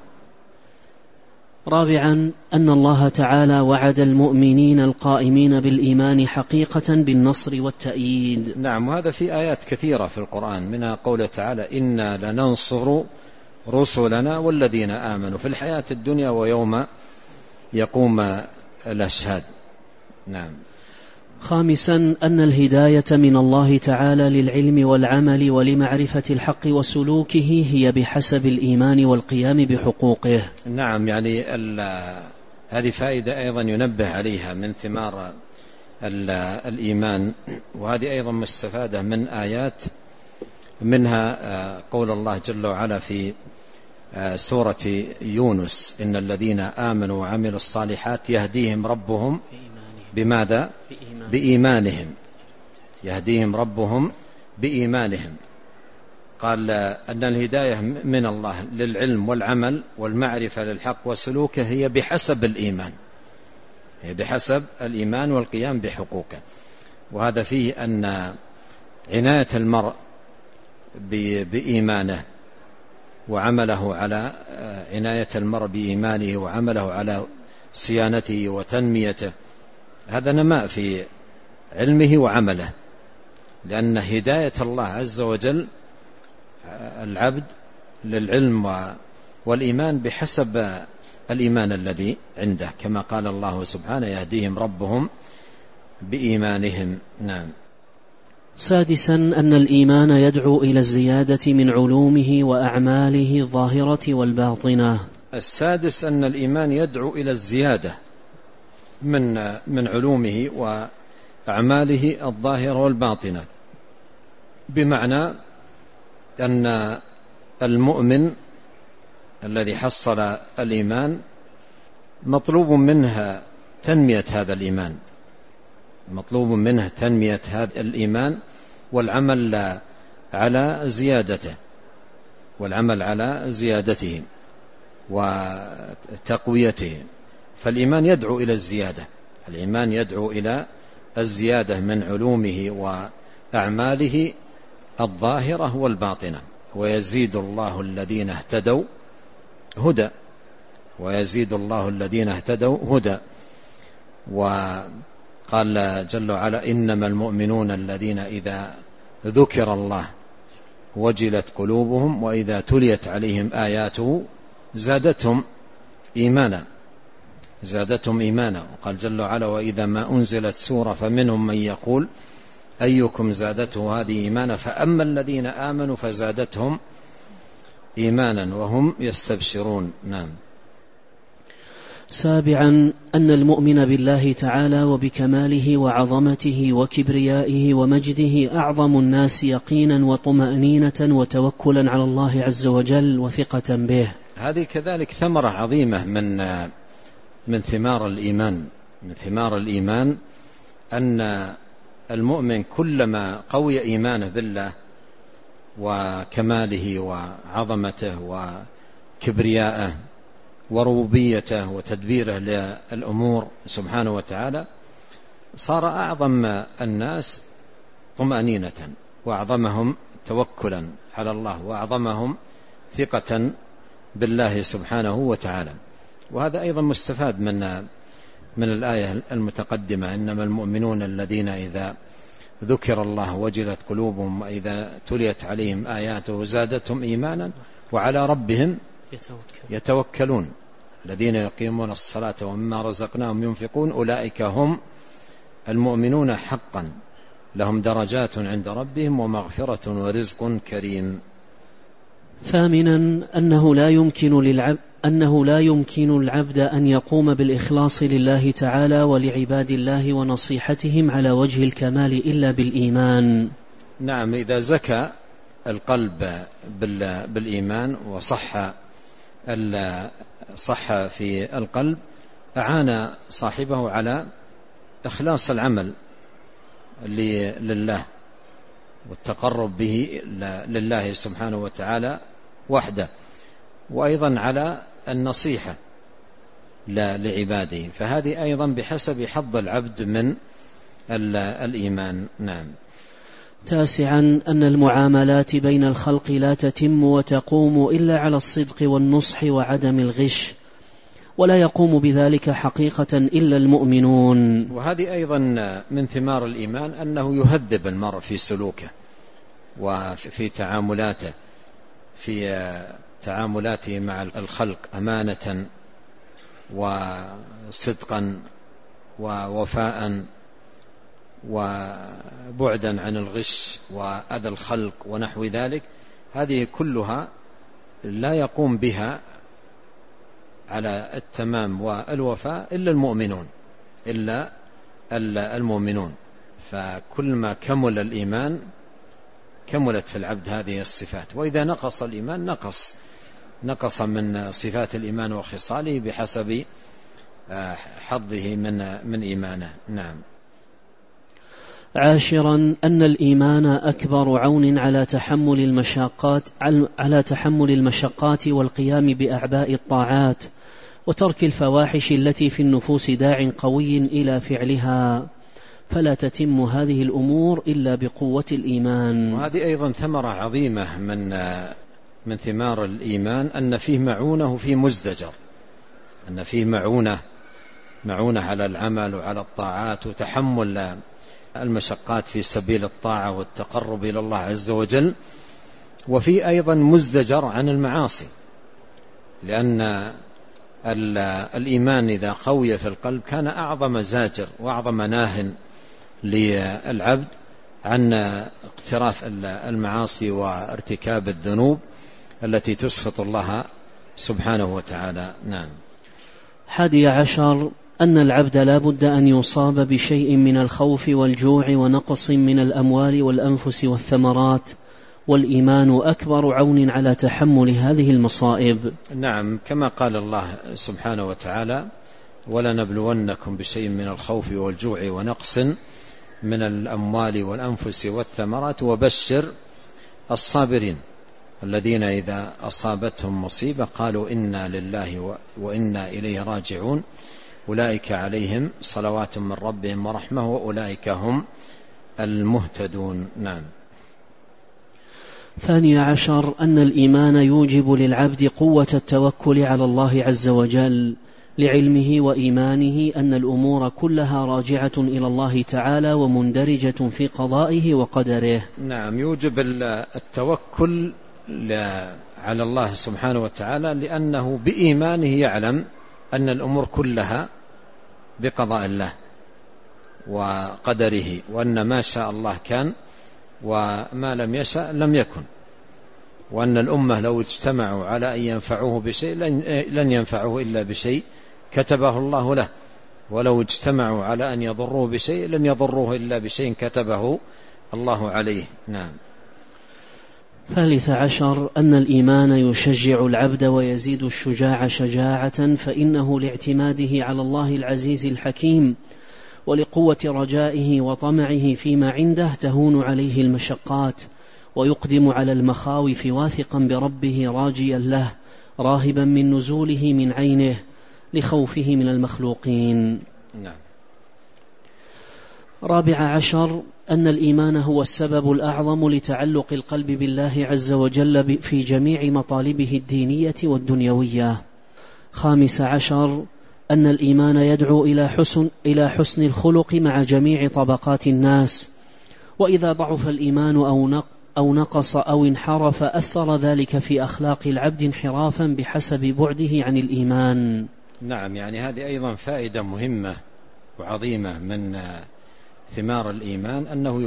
رابعا أن الله تعالى وعد المؤمنين القائمين بالإيمان حقيقة بالنصر والتأييد. نعم، وهذا في آيات كثيرة في القرآن، منها قوله تعالى: إنا لننصر رسلنا والذين آمنوا في الحياة الدنيا ويوم يقوم الأشهاد. نعم. خامسا أن الهداية من الله تعالى للعلم والعمل ولمعرفة الحق وسلوكه هي بحسب الإيمان والقيام بحقوقه. نعم، يعني هذه فائدة أيضا ينبه عليها من ثمار الإيمان، وهذه أيضا مستفادة من آيات، منها قول الله جل وعلا في سورة يونس: إن الذين آمنوا وعملوا الصالحات يهديهم ربهم بماذا؟ بإيمانهم. يهديهم ربهم بإيمانهم. قال أن الهداية من الله للعلم والعمل والمعرفة للحق وسلوكه هي بحسب الإيمان، هي بحسب الإيمان والقيام بحقوقه. وهذا فيه أن عناية المرء بإيمانه وعمله على عناية المرء بإيمانه وعمله على صيانته وتنميته، هذا نماء في علمه وعمله، لأن هداية الله عز وجل العبد للعلم والإيمان بحسب الإيمان الذي عنده، كما قال الله سبحانه: يهديهم ربهم بإيمانهم. نعم. سادسا أن الإيمان يدعو إلى الزيادة من علومه وأعماله الظاهرة والباطنة. السادس أن الإيمان يدعو إلى الزيادة من علومه وأعماله الظاهرة والباطنة، بمعنى أن المؤمن الذي حصل الإيمان مطلوب منه تنمية هذا الإيمان، مطلوب منه تنمية هذا الإيمان والعمل على زيادته، والعمل على زيادته وتقويته. فالإيمان يدعو إلى الزيادة، الإيمان يدعو إلى الزيادة من علومه وأعماله الظاهرة والباطنة. ويزيد الله الذين اهتدوا هدى، ويزيد الله الذين اهتدوا هدى. وقال جل وعلا: إنما المؤمنون الذين إذا ذكر الله وجلت قلوبهم وإذا تليت عليهم آياته زادتهم إيمانا، زادتهم إيمانا. وقال جل وعلا: وإذا ما أنزلت سورة فمنهم من يقول أيكم زادته هذه إيمانا فأما الذين آمنوا فزادتهم إيمانا وهم يستبشرون. نعم. سابعا أن المؤمن بالله تعالى وبكماله وعظمته وكبريائه ومجده أعظم الناس يقينا وطمأنينة وتوكلا على الله عز وجل وثقة به. هذه كذلك ثمرة عظيمة من ثمار الإيمان، من ثمار الإيمان أن المؤمن كلما قوي إيمانه بالله وكماله وعظمته وكبرياءه وربوبيته وتدبيره للأمور سبحانه وتعالى، صار أعظم الناس طمأنينة وأعظمهم توكلا على الله وأعظمهم ثقة بالله سبحانه وتعالى. وهذا أيضا مستفاد من الآية المتقدمة: إنما المؤمنون الذين إذا ذكر الله وجلت قلوبهم وإذا تليت عليهم آياته زادتهم إيمانا وعلى ربهم يتوكلون الذين يقيمون الصلاة ومما رزقناهم ينفقون أولئك هم المؤمنون حقا لهم درجات عند ربهم ومغفرة ورزق كريم. ثامنا أنه لا يمكن العبد أن يقوم بالإخلاص لله تعالى ولعباد الله ونصيحتهم على وجه الكمال إلا بالإيمان. نعم، إذا زكى القلب بالإيمان صح في القلب أعان صاحبه على إخلاص العمل لله والتقرب به لله سبحانه وتعالى وحده، وأيضا على النصيحة لعباده، فهذه أيضا بحسب حظ العبد من الإيمان. نعم. تاسعا أن المعاملات بين الخلق لا تتم وتقوم إلا على الصدق والنصح وعدم الغش، ولا يقوم بذلك حقيقة إلا المؤمنون. وهذه أيضا من ثمار الإيمان أنه يهذب المرء في سلوكه وفي تعاملاته، في تعاملاته مع الخلق أمانة وصدقا ووفاء، وهذا أيضا من ثمار الإيمان، أنه يهذب المرء في سلوكه وفي تعاملاته مع الخلق أمانة وصدقا ووفاء. وهذا أيضا من ثمار الإيمان، أنه يهذب المرء في سلوكه وفي تعاملاته مع الخلق أمانة وصدقا وبعدا عن الغش وأذى الخلق ونحو ذلك، هذه كلها لا يقوم بها على التمام والوفاء إلا المؤمنون. فكل ما كمل الإيمان كملت في العبد هذه الصفات، وإذا نقص الإيمان نقص من صفات الإيمان وخصاله بحسب حظه من إيمانه. نعم. عاشرا أن الإيمان أكبر عون على تحمل المشقات والقيام بأعباء الطاعات وترك الفواحش التي في النفوس داع قوي إلى فعلها، فلا تتم هذه الأمور إلا بقوة الإيمان. وهذه أيضا ثمرة عظيمة من ثمار الإيمان، أن فيه معونة وفيه مزدجر، أن فيه معونة على العمل وعلى الطاعات وتحمل المشقات في سبيل الطاعة والتقرب إلى الله عز وجل، وفي أيضا مزدجر عن المعاصي، لأن الإيمان إذا قوي في القلب كان أعظم زاجر وأعظم ناه للعبد عن اقتراف المعاصي وارتكاب الذنوب التي تسخط الله سبحانه وتعالى. نعم. 11 أن العبد لا بد أن يصاب بشيء من الخوف والجوع ونقص من الأموال والأنفس والثمرات، والإيمان أكبر عون على تحمل هذه المصائب. نعم، كما قال الله سبحانه وتعالى: ولنبلونكم بشيء من الخوف والجوع ونقص من الأموال والأنفس والثمرات وبشر الصابرين الذين إذا أصابتهم مصيبة قالوا إنا لله وإنا إليه راجعون أولئك عليهم صلوات من ربهم ورحمة وأولئك هم المهتدون. نعم. 12 أن الإيمان يوجب للعبد قوة التوكل على الله عز وجل لعلمه وإيمانه أن الأمور كلها راجعة إلى الله تعالى ومندرجة في قضائه وقدره. نعم، يوجب التوكل على الله سبحانه وتعالى لأنه بإيمانه يعلم أن الأمور كلها بقضاء الله وقدره، وأن ما شاء الله كان وما لم يشاء لم يكن، وأن الأمة لو اجتمعوا على أن ينفعوه بشيء لن ينفعوه إلا بشيء كتبه الله له، ولو اجتمعوا على أن يضروه بشيء لن يضروه إلا بشيء كتبه الله عليه. نعم. 13 أن الإيمان يشجع العبد ويزيد الشجاع شجاعة، فإنه لاعتماده على الله العزيز الحكيم ولقوة رجائه وطمعه فيما عنده تهون عليه المشقات، ويقدم على المخاوف واثقا بربه راجيا له راهبا من نزوله من عينه لخوفه من المخلوقين. نعم. 14 أن الإيمان هو السبب الأعظم لتعلق القلب بالله عز وجل في جميع مطالبه الدينية والدنيوية. 15 أن الإيمان يدعو إلى حسن الخلق مع جميع طبقات الناس، وإذا ضعف الإيمان أو نقص أو انحرف أثر ذلك في أخلاق العبد انحرافا بحسب بعده عن الإيمان. نعم، يعني هذه أيضا فائدة مهمة وعظيمة من ثمار الإيمان، أنه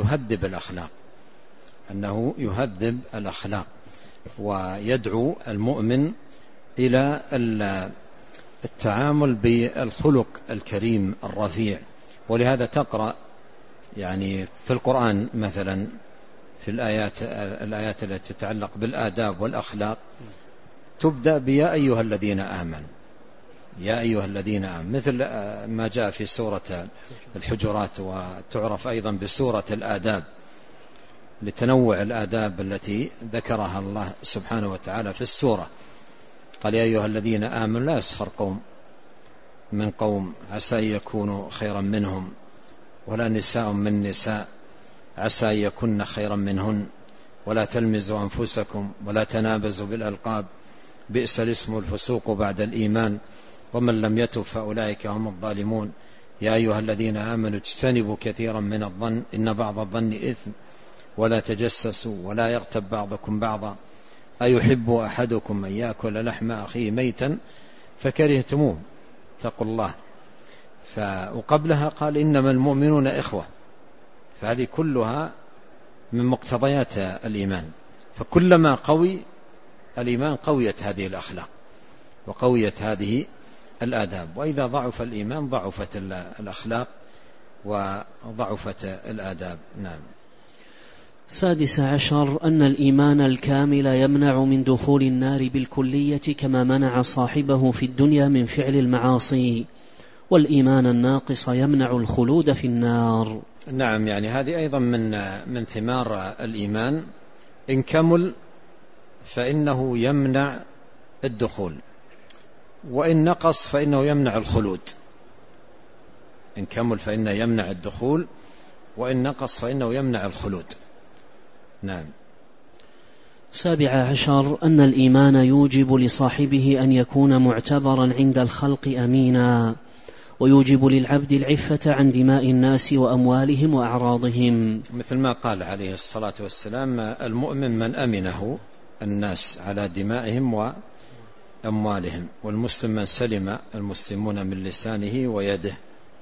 يهذب الأخلاق ويدعو المؤمن إلى التعامل بالخلق الكريم الرفيع. ولهذا تقرأ يعني في القرآن مثلا في الآيات التي تتعلق بالآداب والأخلاق تبدأ بيا أيها الذين آمنوا، يا أيها الذين آمنوا، مثل ما جاء في سورة الحجرات، وتعرف أيضا بسورة الآداب لتنوع الآداب التي ذكرها الله سبحانه وتعالى في السورة. قال يا أيها الذين آمنوا لا يسخر قوم من قوم عسى أن يكونوا خيرا منهم، ولا نساء من نساء عسى أن يكن خيرا منهن، ولا تلمزوا أنفسكم ولا تنابزوا بالألقاب بئس الاسم الفسوق بعد الإيمان ومن لم يتب فأولئك هم الظالمون. يا أيها الذين آمنوا اجتنبوا كثيرا من الظن إن بعض الظن إثم ولا تجسسوا ولا يغتب بعضكم بعضا أيحب أحدكم أن يأكل لحم أخيه ميتا فكرهتموه اتقوا الله. وقبلها قال إنما المؤمنون إخوة، فهذه كلها من مقتضيات الإيمان. فكلما قوي الإيمان قويت هذه الأخلاق وقويت هذه الآداب، وإذا ضعف الإيمان ضعفت الأخلاق وضعفت الآداب. نعم. 16 أن الإيمان الكامل يمنع من دخول النار بالكلية كما منع صاحبه في الدنيا من فعل المعاصي، والإيمان الناقص يمنع الخلود في النار. نعم، يعني هذه أيضا من ثمار الإيمان، إن كمل فإنه يمنع الدخول، وإن نقص فإنه يمنع الخلود. إن كمل فإنه يمنع الدخول، وإن نقص فإنه يمنع الخلود. نعم. 17 أن الإيمان يوجب لصاحبه أن يكون معتبرا عند الخلق أمينا، ويوجب للعبد العفة عن دماء الناس وأموالهم وأعراضهم، مثل ما قال عليه الصلاة والسلام: المؤمن من أمنه الناس على دمائهم وأموالهم، والمسلم من سلم المسلمون من لسانه ويده.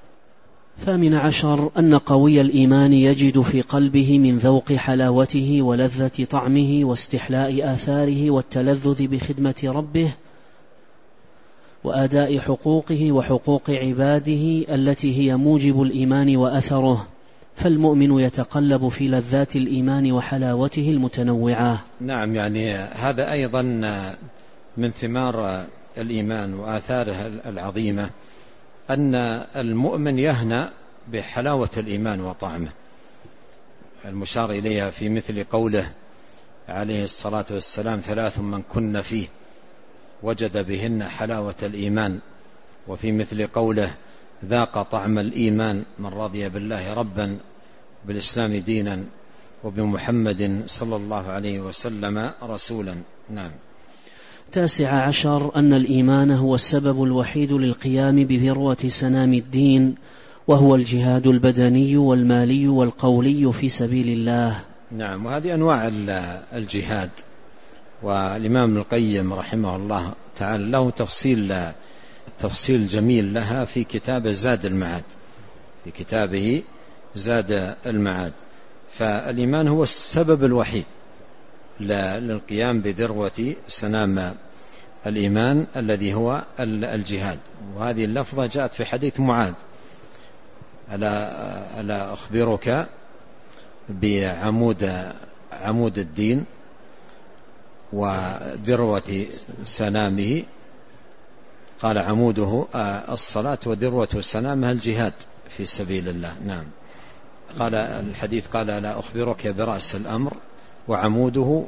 18 أن قوي الإيمان يجد في قلبه من ذوق حلاوته ولذة طعمه واستحلاء آثاره والتلذذ بخدمة ربه وأداء حقوقه وحقوق عباده التي هي موجب الإيمان وأثره، فالمؤمن يتقلب في لذات الإيمان وحلاوته المتنوعة. نعم، يعني هذا أيضا من ثمار الإيمان وآثاره العظيمة، أن المؤمن يهنأ بحلاوة الإيمان وطعمه، المشار إليها في مثل قوله عليه الصلاة والسلام: 3 من كن فيه وجد بهن حلاوة الإيمان، وفي مثل قوله: ذاق طعم الإيمان من رضي بالله ربا بالإسلام دينا وبمحمد صلى الله عليه وسلم رسولا. نعم. 19 أن الإيمان هو السبب الوحيد للقيام بذروة سنام الدين، وهو الجهاد البدني والمالي والقولي في سبيل الله. نعم، وهذه أنواع الجهاد، والإمام ابن القيم رحمه الله تعالى له تفصيل جميل لها في كتاب زاد المعاد، في كتابه زاد المعاد. فالإيمان هو السبب الوحيد للقيام بذروة سنام الإيمان الذي هو الجهاد. وهذه اللفظة جاءت في حديث معاذ: ألا أخبرك بعمود الدين وذروة سنامه؟ قال: عموده الصلاة وذروة سنامها الجهاد في سبيل الله. نعم. قال الحديث: قال: ألا أخبرك برأس الأمر وعموده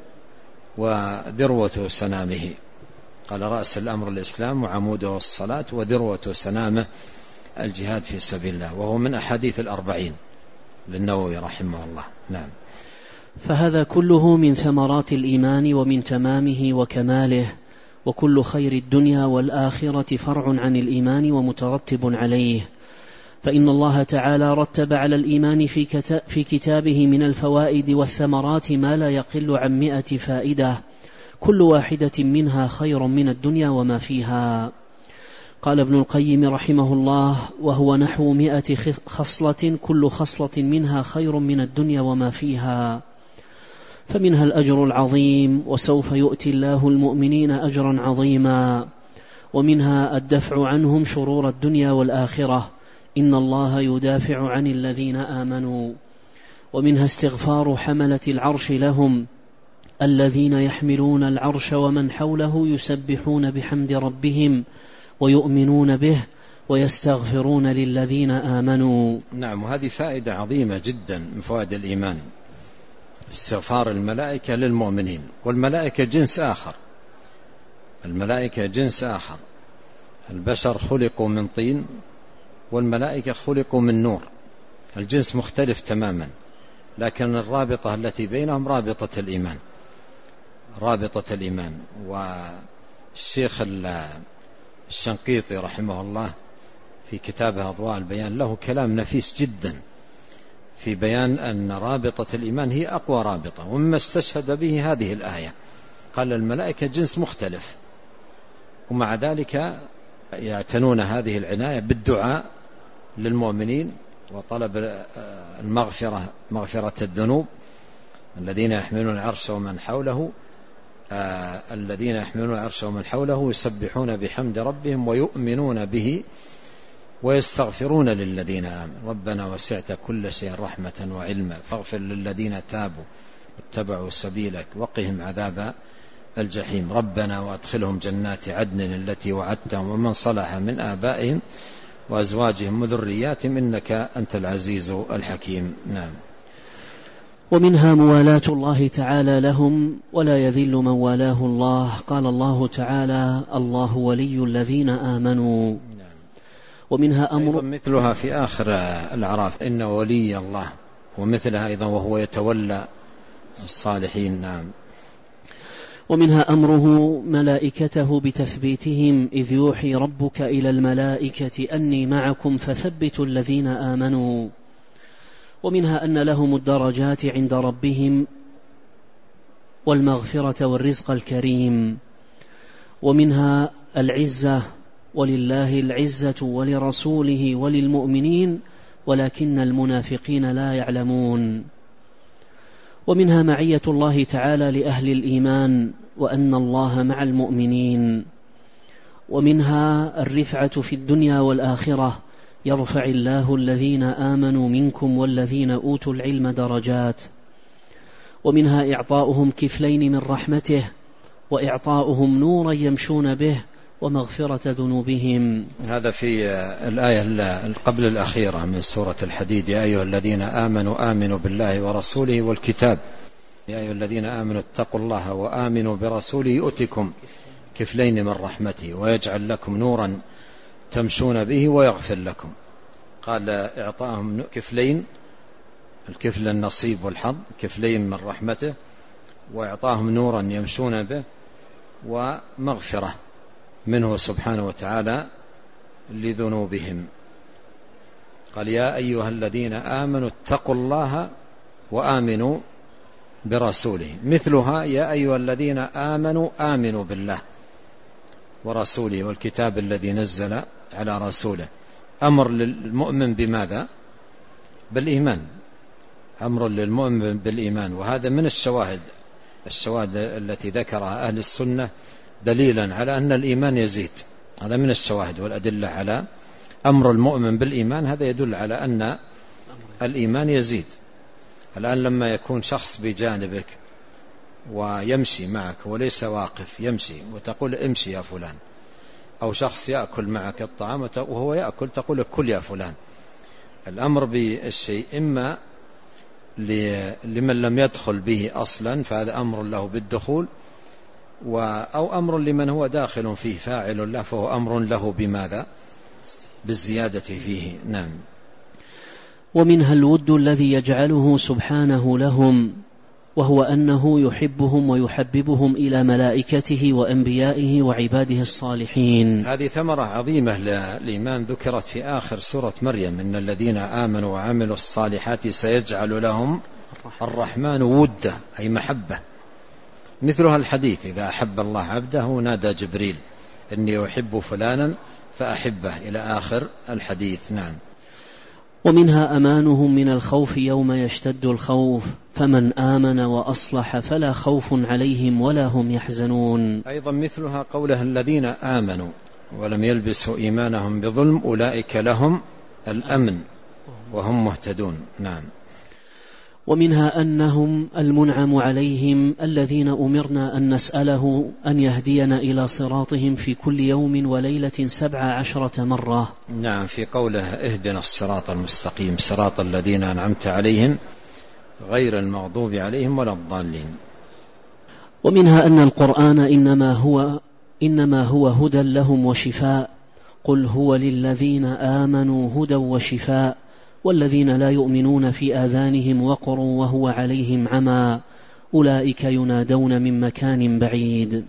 وذروة سنامه؟ قال: رأس الأمر الإسلام، وعموده الصلاة، وذروة سنامه الجهاد في سبيل الله. وهو من أحاديث 40 للنووي رحمه الله. نعم. فهذا كله من ثمرات الإيمان ومن تمامه وكماله، وكل خير الدنيا والآخرة فرع عن الإيمان ومترتب عليه. فإن الله تعالى رتب على الإيمان في كتابه من الفوائد والثمرات ما لا يقل عن 100 فائدة، كل واحدة منها خير من الدنيا وما فيها. قال ابن القيم رحمه الله: وهو نحو 100 خصلة، كل خصلة منها خير من الدنيا وما فيها. فمنها الأجر العظيم، وسوف يؤتي الله المؤمنين أجرا عظيما. ومنها الدفع عنهم شرور الدنيا والآخرة، إن الله يدافع عن الذين آمنوا. ومنها استغفار حملة العرش لهم، الذين يحملون العرش ومن حوله يسبحون بحمد ربهم ويؤمنون به ويستغفرون للذين آمنوا. نعم، وهذه فائدة عظيمة جدا من فوائد الإيمان، استغفار الملائكة للمؤمنين. والملائكة جنس آخر، الملائكة جنس آخر. البشر خلقوا من طين، والملائكة خلقوا من نور. الجنس مختلف تماما، لكن الرابطة التي بينهم رابطة الإيمان، رابطة الإيمان. والشيخ الشنقيطي رحمه الله في كتابه أضواء البيان له كلام نفيس جدا في بيان أن رابطة الإيمان هي أقوى رابطة، ومما استشهد به هذه الآية. قال: الملائكة جنس مختلف، ومع ذلك يعتنون هذه العناية بالدعاء للمؤمنين وطلب المغفرة، مغفرة الذنوب. الذين يحملون العرش ومن حوله الذين يحملون العرش ومن حوله يسبحون بحمد ربهم ويؤمنون به ويستغفرون للذين آمنوا ربنا وسعت كل شيء رحمة وعلما فاغفر للذين تابوا واتبعوا سبيلك وقهم عذاب الجحيم ربنا وأدخلهم جنات عدن التي وعدتهم ومن صلح من آبائهم وأزواجهم وذرياتهم إنك أنت العزيز الحكيم. نعم. ومنها موالاة الله تعالى لهم ولا يذل من والاه الله. قال الله تعالى الله ولي الذين آمنوا. ومنها أمر مثلها في آخر الأعراف إن ولي الله، ومثلها أيضا وهو يتولى الصالحين. نعم. ومنها أمره ملائكته بتثبيتهم إذ يوحي ربك إلى الملائكة أني معكم فثبتوا الذين آمنوا. ومنها أن لهم الدرجات عند ربهم والمغفرة والرزق الكريم. ومنها العزة ولله العزة ولرسوله وللمؤمنين ولكن المنافقين لا يعلمون. ومنها معية الله تعالى لأهل الإيمان وأن الله مع المؤمنين. ومنها الرفعة في الدنيا والآخرة يرفع الله الذين آمنوا منكم والذين أوتوا العلم درجات. ومنها إعطاؤهم كفلين من رحمته وإعطاؤهم نورا يمشون به ومغفرة ذنوبهم. هذا في الآية قبل الأخيرة من سورة الحديد يا أيها الذين آمنوا آمنوا بالله ورسوله والكتاب يا أيها الذين آمنوا اتقوا الله وآمنوا برسوله يؤتكم كفلين من رحمته ويجعل لكم نورا تمشون به ويغفر لكم. قال إعطاهم كفلين، الكفل النصيب والحظ، كفلين من رحمته، وإعطاهم نورا يمشون به، ومغفرة منه سبحانه وتعالى لذنوبهم. قال يا أيها الذين آمنوا اتقوا الله وآمنوا برسوله، مثلها يا أيها الذين آمنوا آمنوا بالله ورسوله والكتاب الذي نزل على رسوله. أمر للمؤمن بماذا؟ بالإيمان، أمر للمؤمن بالإيمان. وهذا من الشواهد التي ذكرها أهل السنة دليلا على أن الإيمان يزيد. هذا من الشواهد والأدلة على أمر المؤمن بالإيمان. هذا يدل على أن الإيمان يزيد. الآن لما يكون شخص بجانبك ويمشي معك وليس واقف يمشي وتقول امشي يا فلان، أو شخص يأكل معك الطعام وهو يأكل تقول كل يا فلان. الأمر بالشيء إما لمن لم يدخل به أصلا فهذا أمر له بالدخول، أو أمر لمن هو داخل فيه فاعل له فهو أمر له بماذا؟ بالزيادة فيه. نعم. ومنها الود الذي يجعله سبحانه لهم، وهو أنه يحبهم ويحببهم إلى ملائكته وأنبيائه وعباده الصالحين. هذه ثمرة عظيمة للإيمان ذكرت في آخر سورة مريم إن الذين آمنوا وعملوا الصالحات سيجعل لهم الرحمن ودا، أي محبة. مثلها الحديث إذا أحب الله عبده نادى جبريل إني أحب فلانا فأحبه إلى آخر الحديث. نعم. ومنها أمانهم من الخوف يوم يشتد الخوف فمن آمن وأصلح فلا خوف عليهم ولا هم يحزنون. أيضا مثلها قوله الذين آمنوا ولم يلبسوا إيمانهم بظلم أولئك لهم الأمن وهم مهتدون. نعم. ومنها أنهم المنعم عليهم الذين أمرنا أن نسأله أن يهدينا إلى صراطهم في كل يوم وليلة 17 مرة. نعم. في قوله اهدنا الصراط المستقيم صراط الذين أنعمت عليهم غير المغضوب عليهم ولا الضالين. ومنها أن القرآن إنما هو هدى لهم وشفاء. قل هو للذين آمنوا هدى وشفاء والذين لا يؤمنون في آذانهم وقر وهو عليهم عمى أولئك ينادون من مكان بعيد.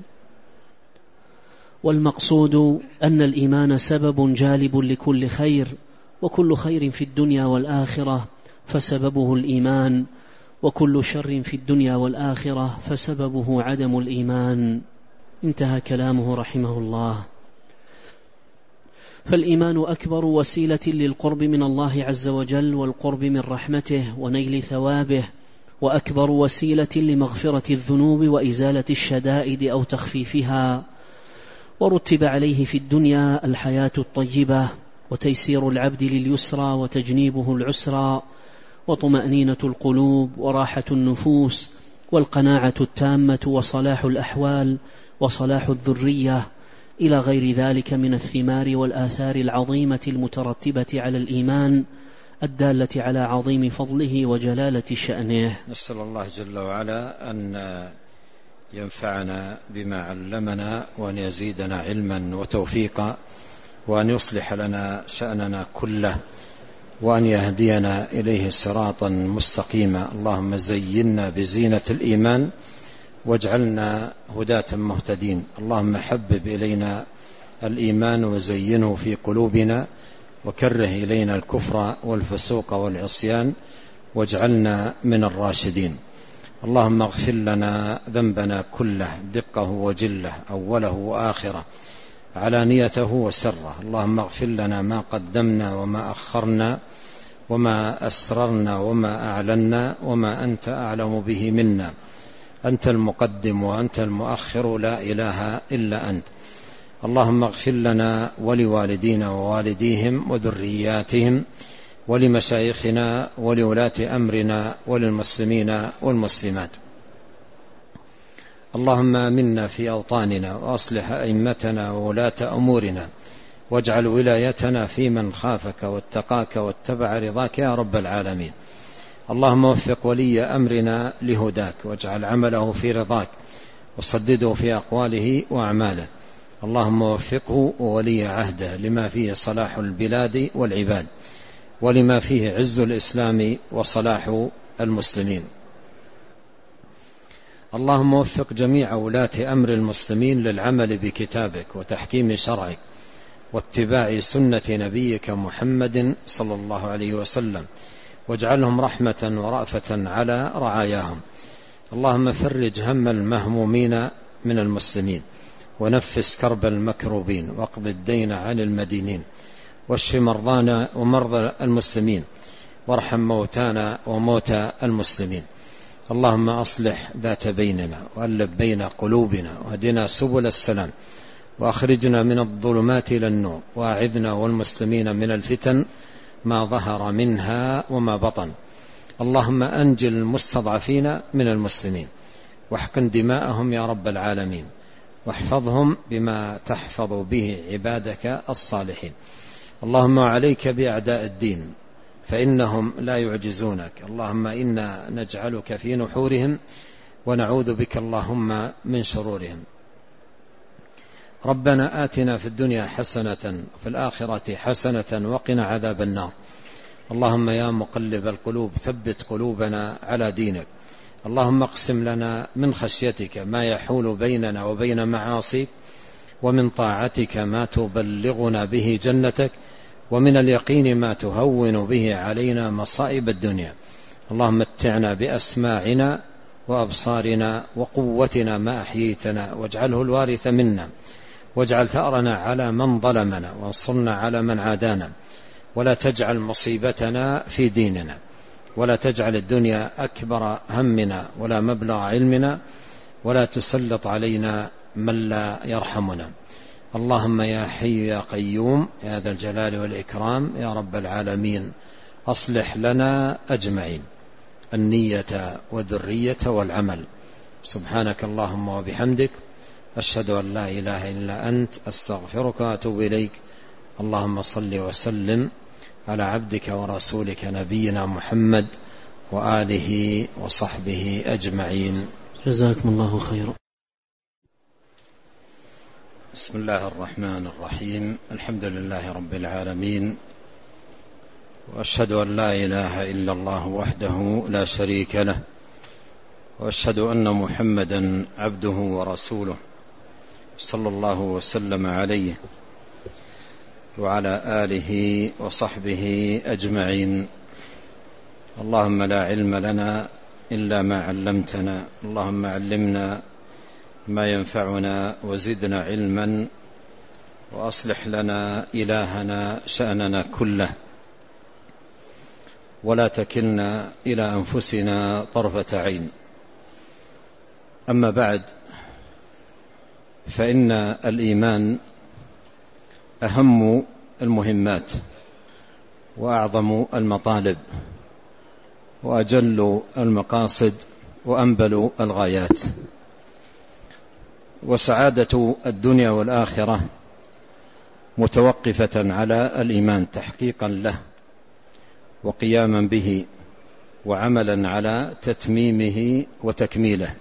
والمقصود أن الإيمان سبب جالب لكل خير، وكل خير في الدنيا والآخرة فسببه الإيمان، وكل شر في الدنيا والآخرة فسببه عدم الإيمان. انتهى كلامه رحمه الله. فالإيمان أكبر وسيلة للقرب من الله عز وجل والقرب من رحمته ونيل ثوابه، وأكبر وسيلة لمغفرة الذنوب وإزالة الشدائد أو تخفيفها. ورتب عليه في الدنيا الحياة الطيبة وتيسير العبد لليسرى وتجنيبه العسرى وطمأنينة القلوب وراحة النفوس والقناعة التامة وصلاح الأحوال وصلاح الذرية إلى غير ذلك من الثمار والآثار العظيمة المترتبة على الإيمان الدالة على عظيم فضله وجلالة شأنه. نسأل الله جل وعلا أن ينفعنا بما علمنا وأن يزيدنا علما وتوفيقا وأن يصلح لنا شأننا كله وأن يهدينا إليه صراطا مستقيما. اللهم زينا بزينة الإيمان واجعلنا هداة مهتدين. اللهم حبب إلينا الإيمان وزينه في قلوبنا وكره إلينا الكفر والفسوق والعصيان واجعلنا من الراشدين. اللهم اغفر لنا ذنبنا كله دقه وجله أوله وآخره علانيته وسره. اللهم اغفر لنا ما قدمنا وما أخرنا وما أسررنا وما أعلنا وما أنت أعلم به منا. أنت المقدم وأنت المؤخر لا إله إلا أنت. اللهم اغفر لنا ولوالدينا ووالديهم وذرياتهم ولمشايخنا ولولاة أمرنا وللمسلمين والمسلمات. اللهم آمنا في أوطاننا وأصلح أئمتنا وولاة أمورنا واجعل ولايتنا في من خافك واتقاك واتبع رضاك يا رب العالمين. اللهم وفق ولي أمرنا لهداك واجعل عمله في رضاك وصدده في أقواله وأعماله. اللهم وفقه وولي عهده لما فيه صلاح البلاد والعباد ولما فيه عز الإسلام وصلاح المسلمين. اللهم وفق جميع ولاة أمر المسلمين للعمل بكتابك وتحكيم شرعك واتباع سنة نبيك محمد صلى الله عليه وسلم واجعلهم رحمة ورأفة على رعاياهم. اللهم فرج هم المهمومين من المسلمين ونفس كرب المكروبين واقض الدين عن المدينين واشف مرضانا ومرضى المسلمين وارحم موتانا وموتى المسلمين. اللهم أصلح ذات بيننا وألف بين قلوبنا واهدنا سبل السلام وأخرجنا من الظلمات إلى النور وأعذنا والمسلمين من الفتن ما ظهر منها وما بطن. اللهم أنجل المستضعفين من المسلمين واحقن دماءهم يا رب العالمين واحفظهم بما تحفظ به عبادك الصالحين. اللهم عليك بأعداء الدين فإنهم لا يعجزونك. اللهم إنا نجعلك في نحورهم ونعوذ بك اللهم من شرورهم. ربنا آتنا في الدنيا حسنة وفي الآخرة حسنة وقنا عذاب النار. اللهم يا مقلب القلوب ثبت قلوبنا على دينك. اللهم اقسم لنا من خشيتك ما يحول بيننا وبين معاصيك ومن طاعتك ما تبلغنا به جنتك ومن اليقين ما تهون به علينا مصائب الدنيا. اللهم متعنا بأسماعنا وأبصارنا وقوتنا ما أحييتنا واجعله الوارث منا واجعل ثأرنا على من ظلمنا وانصرنا على من عادانا ولا تجعل مصيبتنا في ديننا ولا تجعل الدنيا أكبر همنا ولا مبلغ علمنا ولا تسلط علينا من لا يرحمنا. اللهم يا حي يا قيوم يا ذا الجلال والإكرام يا رب العالمين أصلح لنا أجمعين النية والذرية والعمل. سبحانك اللهم وبحمدك أشهد أن لا إله إلا أنت أستغفرك وأتوب إليك. اللهم صل وسلم على عبدك ورسولك نبينا محمد وآله وصحبه أجمعين. جزاكم الله خيرا. بسم الله الرحمن الرحيم. الحمد لله رب العالمين وأشهد أن لا إله إلا الله وحده لا شريك له وأشهد أن محمدا عبده ورسوله صلى الله وسلم عليه وعلى آله وصحبه أجمعين. اللهم لا علم لنا إلا ما علمتنا. اللهم علمنا ما ينفعنا وزدنا علما وأصلح لنا إلهنا شأننا كله ولا تكلنا إلى أنفسنا طرفة عين. أما بعد، فإن الإيمان أهم المهمات وأعظم المطالب وأجل المقاصد وأنبل الغايات، وسعادة الدنيا والآخرة متوقفة على الإيمان تحقيقا له وقياما به وعملا على تتميمه وتكميله،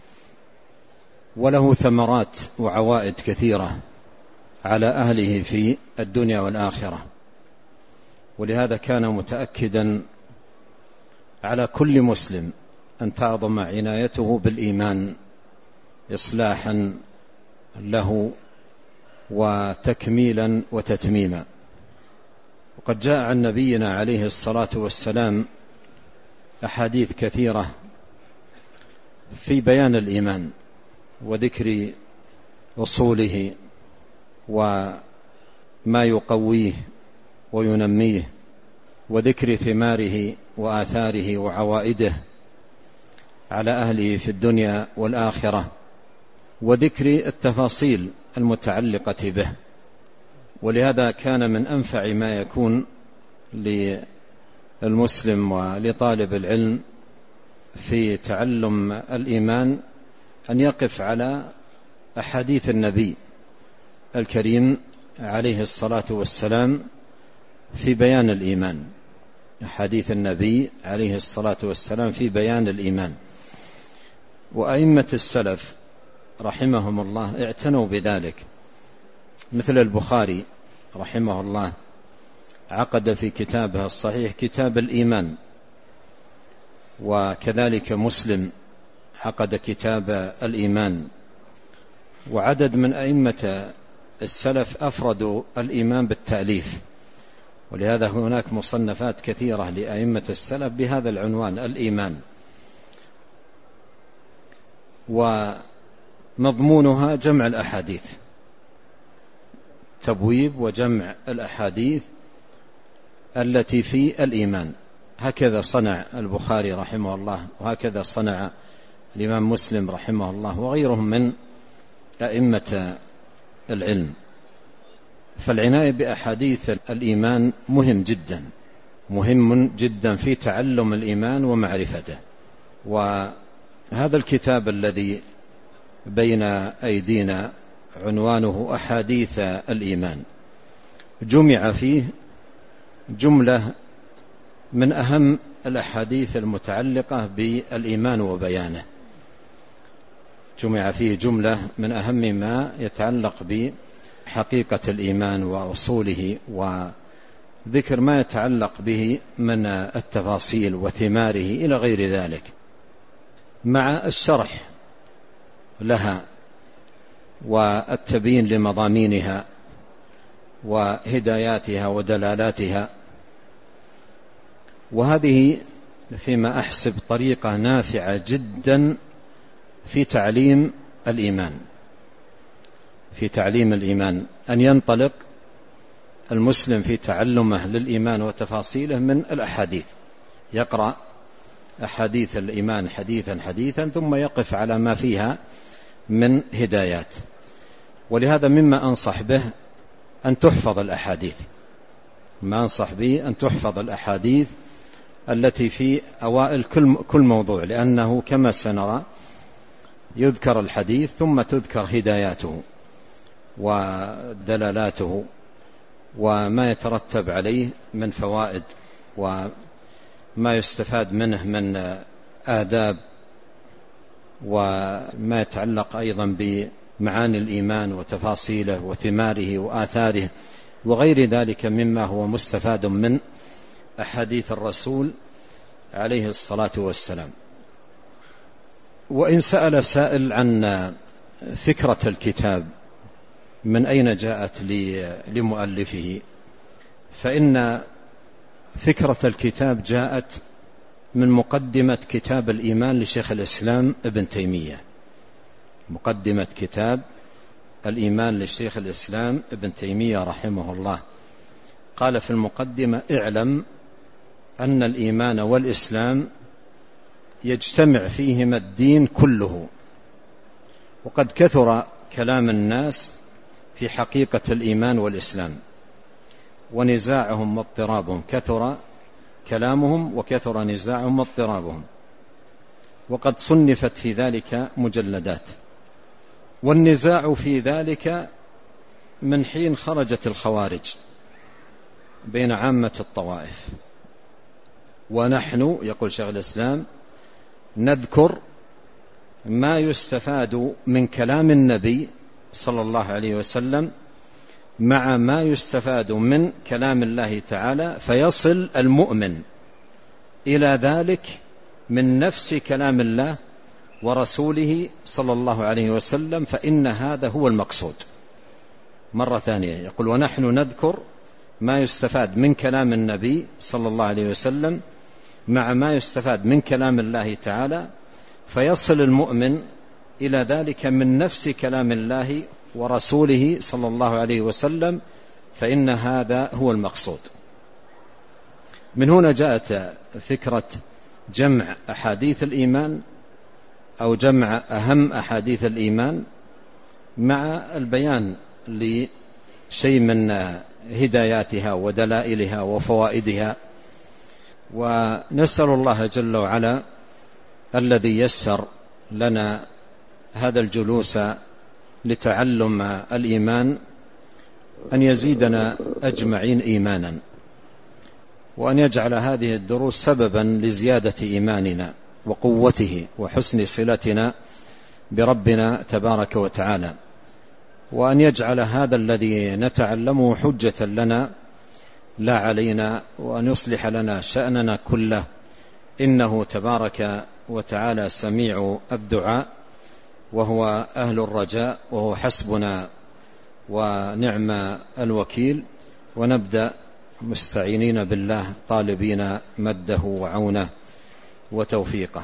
وله ثمرات وعوائد كثيرة على أهله في الدنيا والآخرة. ولهذا كان متأكدا على كل مسلم أن تعظم عنايته بالإيمان إصلاحا له وتكميلا وتتميما. وقد جاء عن نبينا عليه الصلاة والسلام أحاديث كثيرة في بيان الإيمان وذكر أصوله وما يقويه وينميه وذكر ثماره وآثاره وعوائده على أهله في الدنيا والآخرة وذكر التفاصيل المتعلقة به. ولهذا كان من أنفع ما يكون للمسلم ولطالب العلم في تعلم الإيمان أن يقف على أحاديث النبي الكريم عليه الصلاة والسلام في بيان الإيمان، أحاديث النبي عليه الصلاة والسلام في بيان الإيمان. وأئمة السلف رحمهم الله اعتنوا بذلك، مثل البخاري رحمه الله عقد في كتابه الصحيح كتاب الإيمان، وكذلك مسلم عقد كتاب الإيمان، وعدد من أئمة السلف أفردوا الإيمان بالتأليف. ولهذا هناك مصنفات كثيرة لأئمة السلف بهذا العنوان الإيمان، ومضمونها جمع الأحاديث، تبويب وجمع الأحاديث التي في الإيمان. هكذا صنع البخاري رحمه الله، وهكذا صنع الإمام مسلم رحمه الله وغيرهم من أئمة العلم. فالعناية بأحاديث الإيمان مهم جدا في تعلم الإيمان ومعرفته. وهذا الكتاب الذي بين أيدينا عنوانه أحاديث الإيمان، جمع فيه جملة من أهم الأحاديث المتعلقة بالإيمان وبيانه، جمع فيه جملة من أهم ما يتعلق بحقيقة الإيمان وأصوله، وذكر ما يتعلق به من التفاصيل وثماره إلى غير ذلك، مع الشرح لها والتبيين لمضامينها وهداياتها ودلالاتها. وهذه فيما أحسب طريقة نافعة جدا في تعليم الإيمان، أن ينطلق المسلم في تعلمه للإيمان وتفاصيله من الأحاديث، يقرأ أحاديث الإيمان حديثا ثم يقف على ما فيها من هدايات. ولهذا مما أنصح به أن تحفظ الأحاديث، ما أنصح به أن تحفظ الأحاديث التي في أوائل كل موضوع، لأنه كما سنرى يذكر الحديث ثم تذكر هداياته ودلالاته وما يترتب عليه من فوائد وما يستفاد منه من آداب، وما يتعلق أيضا بمعاني الإيمان وتفاصيله وثماره وآثاره وغير ذلك مما هو مستفاد من أحاديث الرسول عليه الصلاة والسلام. وإن سأل سائل عن فكرة الكتاب من أين جاءت لمؤلفه، فإن فكرة الكتاب جاءت من مقدمة كتاب الإيمان لشيخ الإسلام ابن تيمية، مقدمة كتاب الإيمان للشيخ الإسلام ابن تيمية رحمه الله، قال في المقدمة: اعلم أن الإيمان والإسلام يجتمع فيهما الدين كله. وقد كثر كلام الناس في حقيقة الإيمان والإسلام ونزاعهم واضطرابهم، كثر كلامهم وكثر نزاعهم واضطرابهم، وقد صنفت في ذلك مجلدات. والنزاع في ذلك من حين خرجت الخوارج بين عامة الطوائف. ونحن، يقول شيخ الإسلام، نذكر ما يستفاد من كلام النبي صلى الله عليه وسلم مع ما يستفاد من كلام الله تعالى، فيصل المؤمن إلى ذلك من نفس كلام الله ورسوله صلى الله عليه وسلم، فإن هذا هو المقصود. مرة ثانية يقول: ونحن نذكر ما يستفاد من كلام النبي صلى الله عليه وسلم مع ما يستفاد من كلام الله تعالى، فيصل المؤمن إلى ذلك من نفس كلام الله ورسوله صلى الله عليه وسلم، فإن هذا هو المقصود. من هنا جاءت فكرة جمع أحاديث الإيمان أو جمع أهم أحاديث الإيمان مع البيان لشيء من هداياتها ودلائلها وفوائدها. ونسأل الله جل وعلا الذي يسر لنا هذا الجلوس لتعلم الإيمان أن يزيدنا أجمعين إيمانا، وأن يجعل هذه الدروس سببا لزيادة إيماننا وقوته وحسن صلتنا بربنا تبارك وتعالى، وأن يجعل هذا الذي نتعلمه حجة لنا لا علينا، وأن يصلح لنا شأننا كله، إنه تبارك وتعالى سميع الدعاء، وهو أهل الرجاء، وهو حسبنا ونعم الوكيل. ونبدأ مستعينين بالله طالبين مده وعونه وتوفيقه.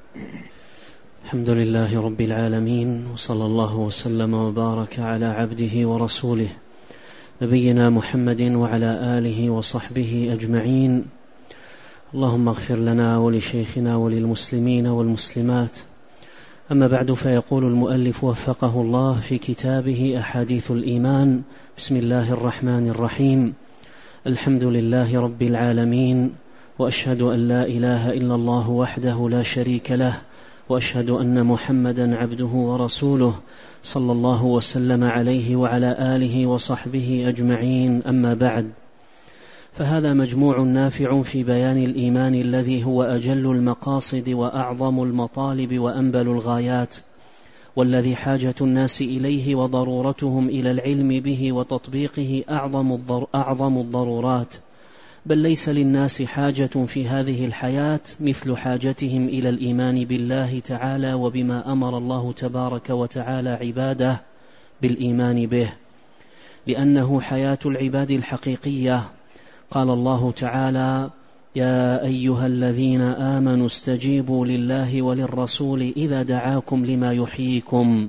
الحمد لله رب العالمين، وصلى الله وسلم وبارك على عبده ورسوله نبينا محمد وعلى آله وصحبه أجمعين. اللهم اغفر لنا ولشيخنا وللمسلمين والمسلمات. أما بعد، فيقول المؤلف وفقه الله في كتابه أحاديث الإيمان: بسم الله الرحمن الرحيم. الحمد لله رب العالمين، وأشهد أن لا إله إلا الله وحده لا شريك له، وأشهد أن محمدا عبده ورسوله صلى الله وسلم عليه وعلى آله وصحبه أجمعين. أما بعد، فهذا مجموع نافع في بيان الإيمان الذي هو أجل المقاصد وأعظم المطالب وأنبل الغايات، والذي حاجة الناس إليه وضرورتهم إلى العلم به وتطبيقه أعظم الضرورات. بل ليس للناس حاجة في هذه الحياة مثل حاجتهم إلى الإيمان بالله تعالى وبما أمر الله تبارك وتعالى عباده بالإيمان به، لأنه حياة العباد الحقيقية. قال الله تعالى: يا أيها الذين آمنوا استجيبوا لله وللرسول إذا دعاكم لما يحييكم.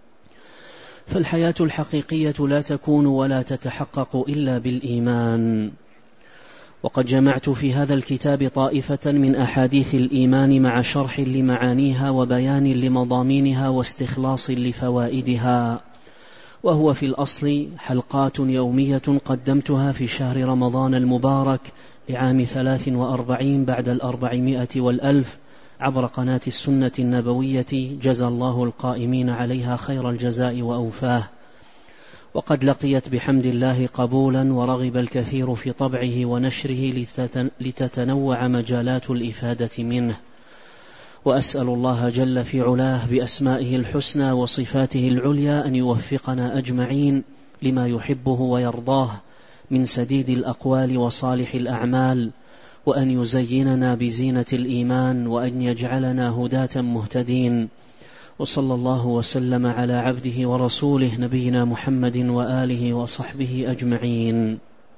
فالحياة الحقيقية لا تكون ولا تتحقق إلا بالإيمان. وقد جمعت في هذا الكتاب طائفة من أحاديث الإيمان مع شرح لمعانيها وبيان لمضامينها واستخلاص لفوائدها، وهو في الأصل حلقات يومية قدمتها في شهر رمضان المبارك لعام 43 بعد 400 والألف عبر قناة السنة النبوية، جزى الله القائمين عليها خير الجزاء وأوفاه. وقد لقيت بحمد الله قبولا، ورغب الكثير في طبعه ونشره لتتنوع مجالات الإفادة منه. وأسأل الله جل في علاه بأسمائه الحسنى وصفاته العليا أن يوفقنا أجمعين لما يحبه ويرضاه من سديد الأقوال وصالح الأعمال، وأن يزيننا بزينة الإيمان، وأن يجعلنا هداة مهتدين. وصلى الله وسلم على عبده ورسوله نبينا محمد وآله وصحبه أجمعين.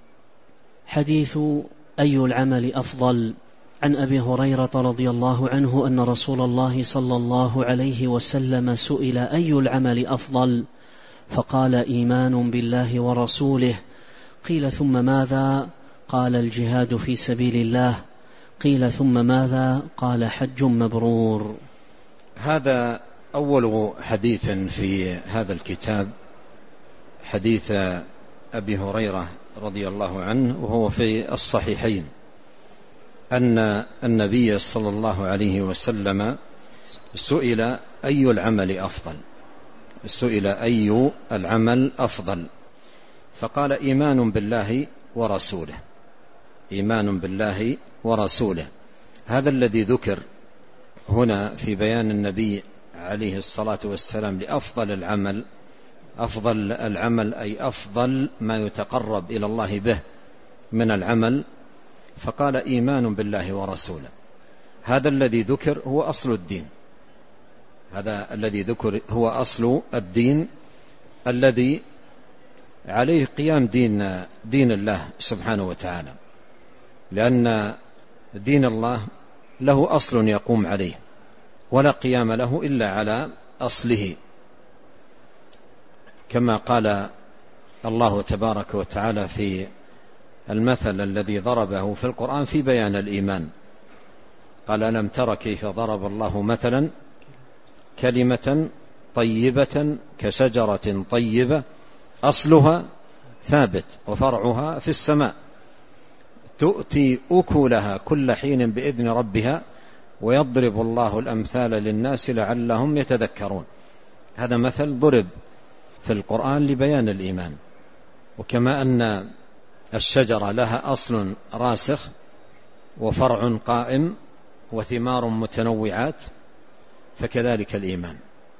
حديث أي العمل أفضل. عن أبي هريرة رضي الله عنه أن رسول الله صلى الله عليه وسلم سئل: أي العمل أفضل؟ فقال: إيمان بالله ورسوله. قيل: ثم ماذا؟ قال: الجهاد في سبيل الله. قيل: ثم ماذا؟ قال: حج مبرور. هذا أول حديث في هذا الكتاب، حديث أبي هريرة رضي الله عنه، وهو في الصحيحين، أن النبي صلى الله عليه وسلم سئل: أي العمل أفضل؟ سئل: أي العمل أفضل؟ فقال: إيمان بالله ورسوله. إيمان بالله ورسوله. هذا الذي ذكر هنا في بيان النبي عليه الصلاة والسلام لأفضل العمل. أفضل العمل أي أفضل ما يتقرب إلى الله به من العمل، فقال: إيمان بالله ورسوله. هذا الذي ذكر هو أصل الدين. هذا الذي ذكر هو أصل الدين الذي عليه قيام دين الله سبحانه وتعالى، لأن دين الله له أصل يقوم عليه، ولا قيام له إلا على أصله، كما قال الله تبارك وتعالى في المثل الذي ضربه في القرآن في بيان الإيمان. قال: ألم تر كيف ضرب الله مثلا كلمة طيبة كشجرة طيبة أصلها ثابت وفرعها في السماء تؤتي أكلها كل حين بإذن ربها ويضرب الله الأمثال للناس لعلهم يتذكرون. هذا مثل ضرب في القرآن لبيان الإيمان. وكما أن الشجرة لها أصل راسخ وفرع قائم وثمار متنوعات، فكذلك الإيمان.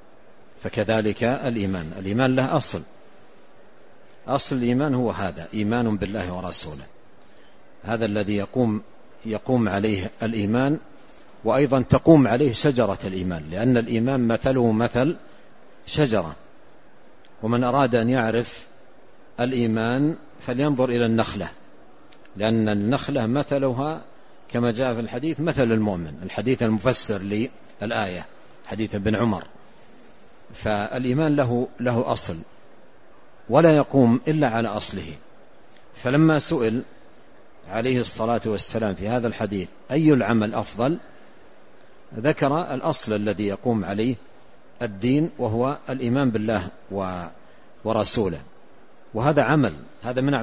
الإيمان له أصل الإيمان هو هذا: إيمان بالله ورسوله. هذا الذي يقوم عليه الإيمان، وأيضا تقوم عليه شجرة الإيمان، لأن الإيمان مثله مثل شجرة. ومن أراد أن يعرف الإيمان فلينظر إلى النخلة، لأن النخلة مثلها كما جاء في الحديث مثل المؤمن، الحديث المفسر للآية، حديث ابن عمر. فالإيمان له أصل ولا يقوم إلا على أصله. فلما سئل عليه الصلاة والسلام في هذا الحديث أي العمل أفضل، ذكر الأصل الذي يقوم عليه الدين، وهو الإيمان بالله ورسوله. وهذا عمل، هذا من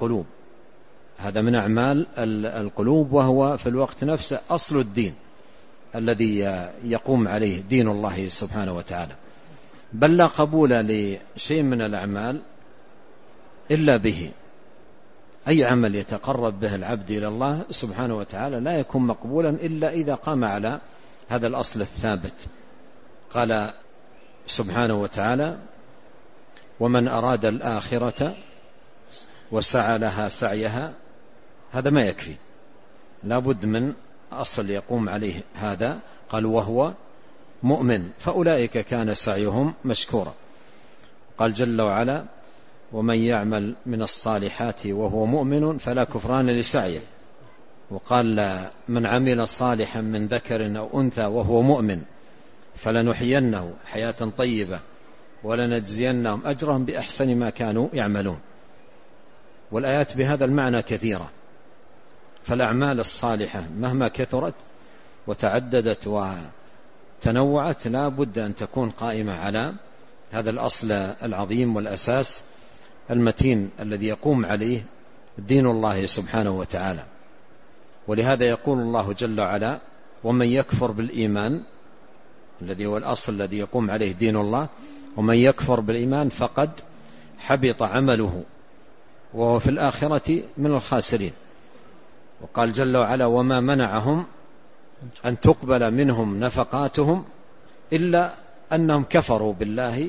أعمال القلوب، وهو في الوقت نفسه أصل الدين الذي يقوم عليه دين الله سبحانه وتعالى. بل لا قبول لشيء من الأعمال إلا به. أي عمل يتقرب به العبد إلى الله سبحانه وتعالى لا يكون مقبولا إلا إذا قام على هذا الأصل الثابت. قال سبحانه وتعالى: ومن أراد الآخرة وسعى لها سعيها. هذا ما يكفي، لا بد من أصل يقوم عليه هذا. قال: وهو مؤمن فأولئك كان سعيهم مشكورا. قال جل وعلا: ومن يعمل من الصالحات وهو مؤمن فلا كفران لسعيه. وقال: من عمل صالحا من ذكر أو أنثى وهو مؤمن فلنحيينه حياة طيبة ولنجزينهم أجرهم بأحسن ما كانوا يعملون. والآيات بهذا المعنى كثيرة. فالأعمال الصالحة مهما كثرت وتعددت وتنوعت لا بد أن تكون قائمة على هذا الأصل العظيم والأساس المتين الذي يقوم عليه دين الله سبحانه وتعالى. ولهذا يقول الله جل وعلا: ومن يكفر بالإيمان، الذي هو الأصل الذي يقوم عليه دين الله، ومن يكفر بالإيمان فقد حبط عمله وهو في الآخرة من الخاسرين. وقال جل وعلا: وما منعهم أن تقبل منهم نفقاتهم إلا أنهم كفروا بالله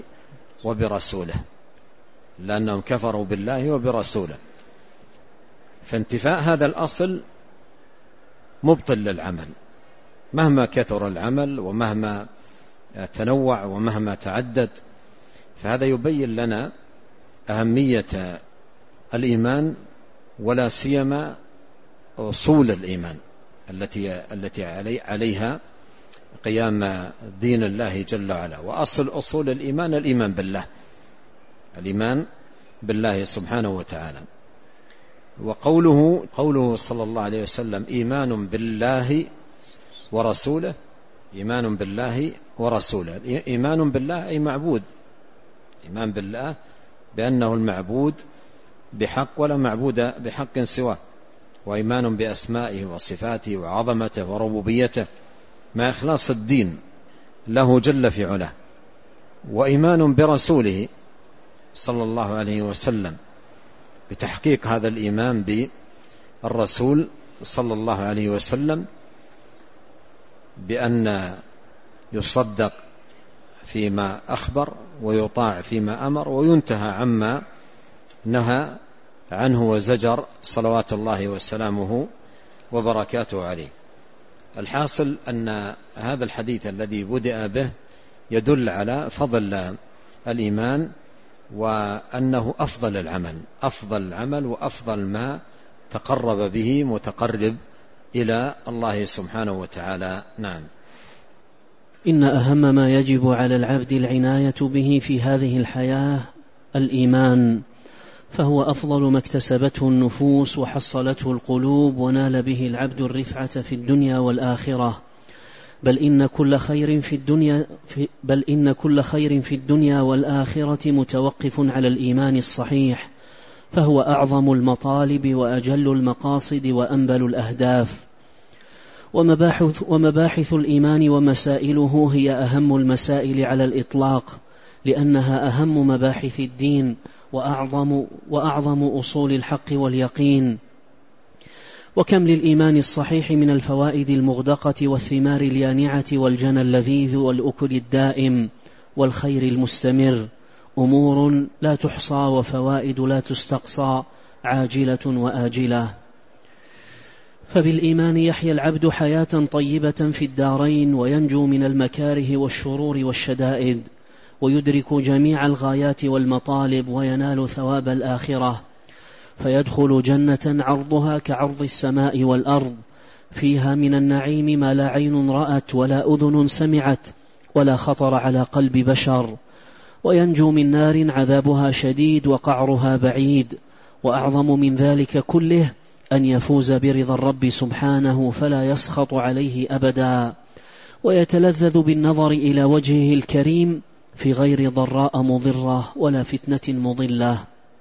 وبرسوله. فانتفاء هذا الأصل مبطل للعمل مهما كثر العمل ومهما تنوع ومهما تعدد. فهذا يبين لنا أهمية الإيمان، ولا سيما أصول الإيمان التي عليها قيام دين الله جل وعلا. وأصل أصول الإيمان الإيمان بالله، الإيمان بالله سبحانه وتعالى. وقوله صلى الله عليه وسلم إيمان بالله ورسوله، إيمان بالله ورسوله، إيمان بالله أي معبود، إيمان بالله بأنه المعبود بحق ولا معبود بحق سواه، وإيمان بأسمائه وصفاته وعظمته وربوبيته مع إخلاص الدين له جل في علاه، وإيمان برسوله صلى الله عليه وسلم بتحقيق هذا الإيمان بالرسول صلى الله عليه وسلم، بأن يصدق فيما أخبر ويطاع فيما أمر وينتهى عما نهى عنه وزجر صلوات الله وسلامه وبركاته عليه. الحاصل أن هذا الحديث الذي بدأ به يدل على فضل الإيمان، وأنه أفضل العمل وأفضل ما تقرب به متقرب إلى الله سبحانه وتعالى. نعم. إن أهم ما يجب على العبد العناية به في هذه الحياة الإيمان، فهو أفضل ما اكتسبته النفوس وحصلته القلوب، ونال به العبد الرفعة في الدنيا والآخرة، بل إن كل خير في الدنيا والآخرة متوقف على الإيمان الصحيح، فهو أعظم المطالب وأجل المقاصد وأنبل الأهداف. ومباحث الإيمان ومسائله هي أهم المسائل على الإطلاق، لأنها أهم مباحث الدين وأعظم أصول الحق واليقين. وكم للإيمان الصحيح من الفوائد المغدقة والثمار اليانعة والجنى اللذيذ والأكل الدائم والخير المستمر، أمور لا تحصى وفوائد لا تستقصى، عاجلة وآجلة. فبالإيمان يحيا العبد حياة طيبة في الدارين، وينجو من المكاره والشرور والشدائد، ويدرك جميع الغايات والمطالب، وينال ثواب الآخرة، فيدخل جنة عرضها كعرض السماء والأرض، فيها من النعيم ما لا عين رأت ولا أذن سمعت ولا خطر على قلب بشر، وينجو من نار عذابها شديد وقعرها بعيد. وأعظم من ذلك كله أن يفوز برضا الرب سبحانه فلا يسخط عليه أبدا، ويتلذذ بالنظر إلى وجهه الكريم في غير ضراء مضرة ولا فتنة مضلة.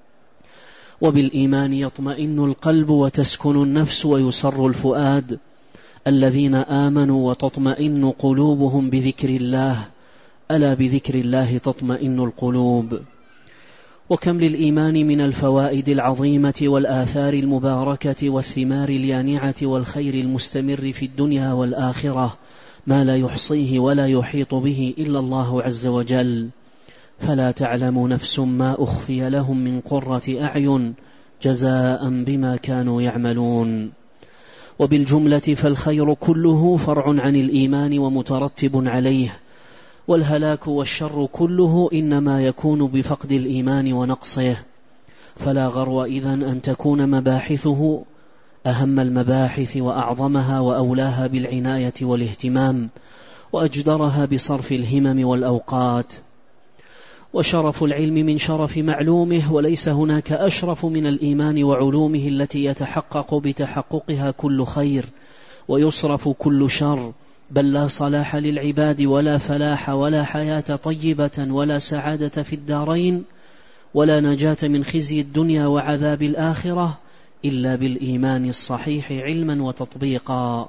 وبالإيمان يطمئن القلب وتسكن النفس ويسر الفؤاد، الذين آمنوا وتطمئن قلوبهم بذكر الله، ألا بذكر الله تطمئن القلوب. وكم للإيمان من الفوائد العظيمة والآثار المباركة والثمار اليانعة والخير المستمر في الدنيا والآخرة، ما لا يحصيه ولا يحيط به إلا الله عز وجل، فلا تعلم نفس ما أخفي لهم من قرة أعين جزاء بما كانوا يعملون. وبالجملة فالخير كله فرع عن الإيمان ومترتب عليه، والهلاك والشر كله إنما يكون بفقد الإيمان ونقصه، فلا غرو إذن أن تكون مباحثه أهم المباحث وأعظمها وأولاها بالعناية والاهتمام، وأجدرها بصرف الهمم والأوقات. وشرف العلم من شرف معلومه، وليس هناك أشرف من الإيمان وعلومه التي يتحقق بتحققها كل خير ويصرف كل شر، بل لا صلاح للعباد ولا فلاح ولا حياة طيبة ولا سعادة في الدارين ولا نجاة من خزي الدنيا وعذاب الآخرة إلا بالإيمان الصحيح علما وتطبيقا.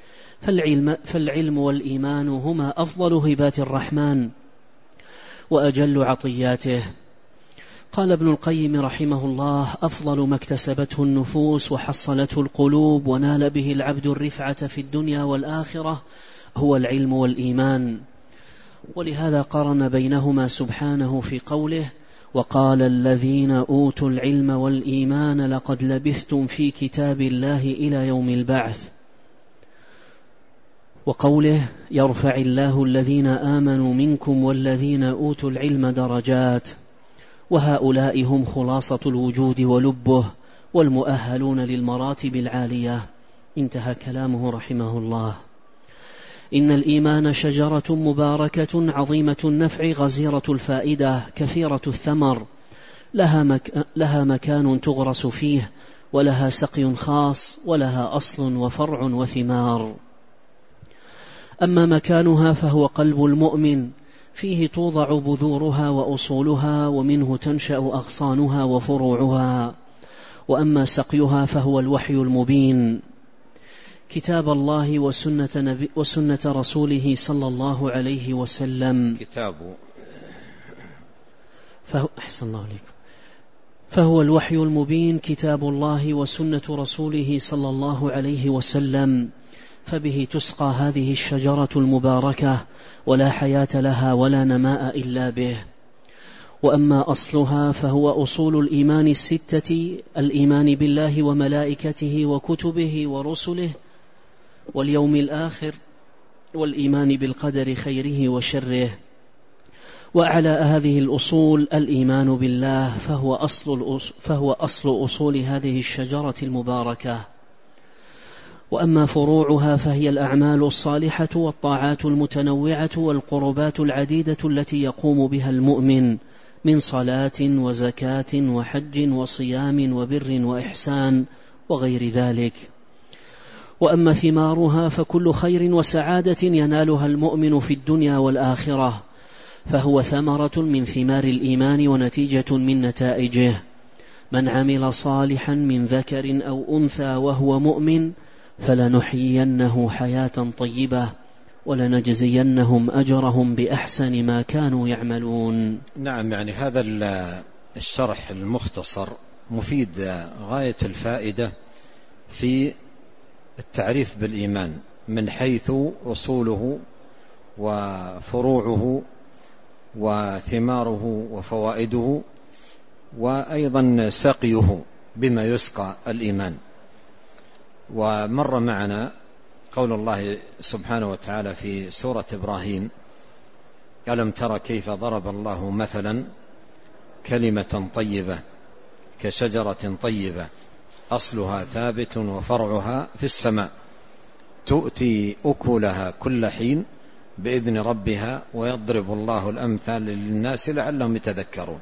فالعلم والإيمان هما أفضل هبات الرحمن وأجل عطياته. قال ابن القيم رحمه الله: أفضل ما اكتسبته النفوس وحصلته القلوب ونال به العبد الرفعة في الدنيا والآخرة هو العلم والإيمان. ولهذا قارن بينهما سبحانه في قوله: وقال الذين أوتوا العلم والإيمان لقد لبثتم في كتاب الله إلى يوم البعث، وقوله: يرفع الله الذين آمنوا منكم والذين أوتوا العلم درجات، وهؤلاء هم خلاصة الوجود ولبه والمؤهلون للمراتب العالية. انتهى كلامه رحمه الله. إن الإيمان شجرة مباركة عظيمة النفع غزيرة الفائدة كثيرة الثمر، لها مكان تغرس فيه، ولها سقي خاص، ولها أصل وفرع وثمار. أما مكانها فهو قلب المؤمن، فيه توضع بذورها وأصولها، ومنه تنشأ أغصانها وفروعها. وأما سقيها فهو الوحي المبين، كتاب الله وسنة رسوله صلى الله عليه وسلم. أحسن الله عليكم. فهو الوحي المبين، كتاب الله وسنة رسوله صلى الله عليه وسلم، فبه تسقى هذه الشجرة المباركة، ولا حياة لها ولا نماء إلا به. وأما أصلها فهو أصول الإيمان الستة: الإيمان بالله وملائكته وكتبه ورسله واليوم الآخر، والإيمان بالقدر خيره وشره. وعلى هذه الأصول الإيمان بالله، فهو أصل أصول هذه الشجرة المباركة. وأما فروعها فهي الأعمال الصالحة والطاعات المتنوعة والقربات العديدة التي يقوم بها المؤمن من صلاة وزكاة وحج وصيام وبر وإحسان وغير ذلك. وأما ثمارها فكل خير وسعادة ينالها المؤمن في الدنيا والآخرة، فهو ثمرة من ثمار الإيمان ونتيجة من نتائجه. من عمل صالحا من ذكر أو أنثى وهو مؤمن فلنحيينه حياة طيبة ولنجزينهم أجرهم بأحسن ما كانوا يعملون. نعم، يعني هذا الشرح المختصر مفيد غاية الفائدة في التعريف بالإيمان من حيث أصوله وفروعه وثماره وفوائده، وأيضا سقيه بما يسقى الإيمان. ومر معنا قول الله سبحانه وتعالى في سورة إبراهيم: ألم تر كيف ضرب الله مثلا كلمة طيبة كشجرة طيبة أصلها ثابت وفرعها في السماء تؤتي أكلها كل حين بإذن ربها ويضرب الله الأمثال للناس لعلهم يتذكرون.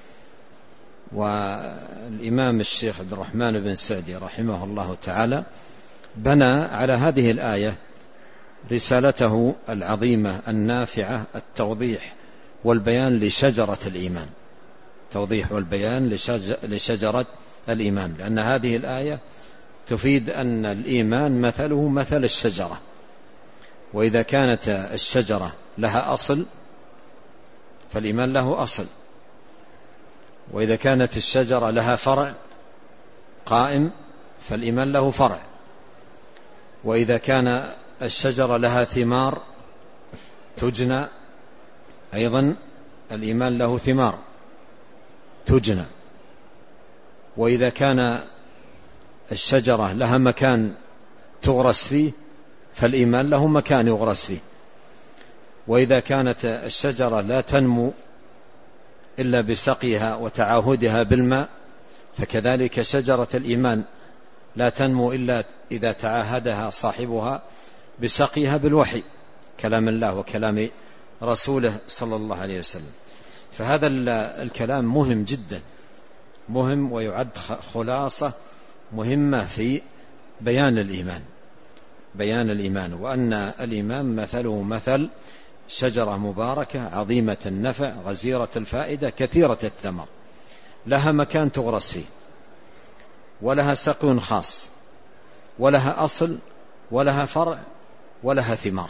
والإمام الشيخ عبد الرحمن بن سعدي رحمه الله تعالى بنى على هذه الآية رسالته العظيمة النافعة: التوضيح والبيان لشجرة الإيمان. توضيح والبيان لشجرة الإيمان، لأن هذه الآية تفيد أن الإيمان مثله مثل الشجرة، وإذا كانت الشجرة لها أصل فالإيمان له أصل، وإذا كانت الشجرة لها فرع قائم فالإيمان له فرع، وإذا كان الشجرة لها ثمار تجنى أيضا الإيمان له ثمار تجنى، وإذا كان الشجرة لها مكان تغرس فيه فالإيمان له مكان يغرس فيه، وإذا كانت الشجرة لا تنمو إلا بسقيها وتعاهدها بالماء فكذلك شجرة الإيمان لا تنمو إلا إذا تعاهدها صاحبها بسقيها بالوحي، كلام الله وكلام رسوله صلى الله عليه وسلم. فهذا الكلام مهم جدا، مهم ويعد خلاصة مهمة في بيان الإيمان، وأن الإيمان مثله مثل شجرة مباركة عظيمة النفع غزيرة الفائدة كثيرة الثمر، لها مكان تغرس فيه، ولها سقي خاص، ولها أصل، ولها فرع، ولها ثمار.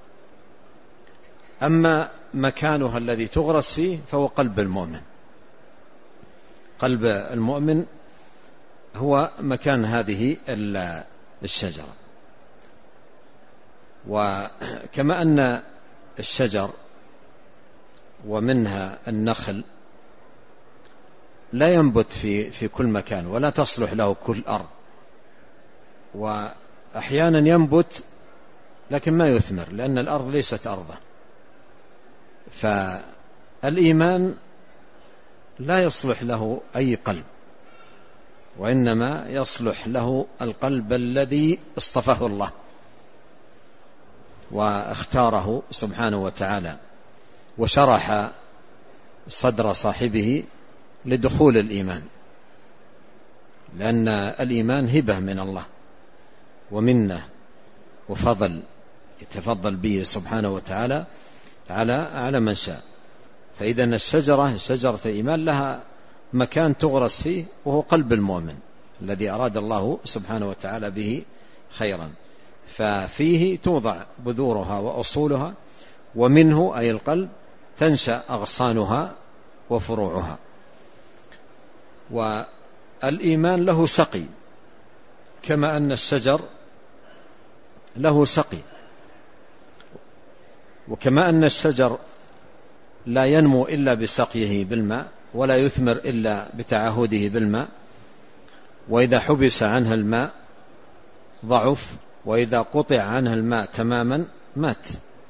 أما مكانها الذي تغرس فيه فهو قلب المؤمن. قلب المؤمن هو مكان هذه الشجرة. وكما أن الشجر ومنها النخل لا ينبت في كل مكان ولا تصلح له كل أرض، وأحيانا ينبت لكن ما يثمر لأن الأرض ليست أرضه. فالإيمان لا يصلح له أي قلب، وإنما يصلح له القلب الذي اصطفاه الله واختاره سبحانه وتعالى، وشرح صدر صاحبه لدخول الإيمان، لأن الإيمان هبة من الله ومنه وفضل يتفضل به سبحانه وتعالى على من شاء. فإذا شجرة الإيمان لها مكان تغرس فيه، وهو قلب المؤمن الذي أراد الله سبحانه وتعالى به خيرا، ففيه توضع بذورها وأصولها، ومنه أي القلب تنشأ أغصانها وفروعها. والإيمان له سقي، كما أن الشجر له سقي، وكما أن الشجر لا ينمو إلا بسقيه بالماء، ولا يثمر إلا بتعهده بالماء، وإذا حبس عنها الماء ضعف، وإذا قطع عنها الماء تماما مات.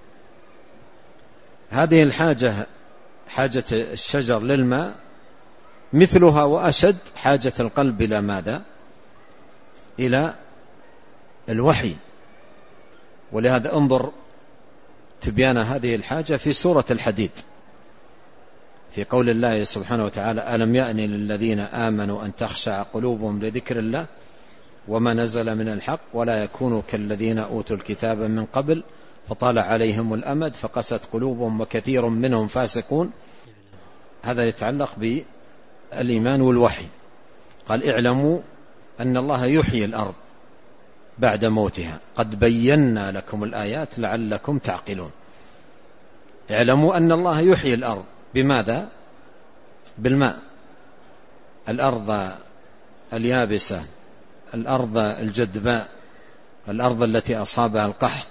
هذه الحاجة، حاجة الشجر للماء، مثلها وأشد حاجة القلب إلى ماذا؟ إلى الوحي. ولهذا انظر تبيان هذه الحاجة في سورة الحديد، في قول الله سبحانه وتعالى: ألم يأن للذين آمنوا أن تخشع قلوبهم لذكر الله وما نزل من الحق ولا يكونوا كالذين أوتوا الكتاب من قبل فطال عليهم الأمد فقست قلوبهم وكثير منهم فاسقون. هذا يتعلق بالإيمان والوحي. قال: اعلموا أن الله يحيي الأرض بعد موتها قد بينا لكم الآيات لعلكم تعقلون. اعلموا أن الله يحيي الأرض بماذا؟ بالماء. الأرض اليابسة، الأرض الجدباء، الأرض التي أصابها القحط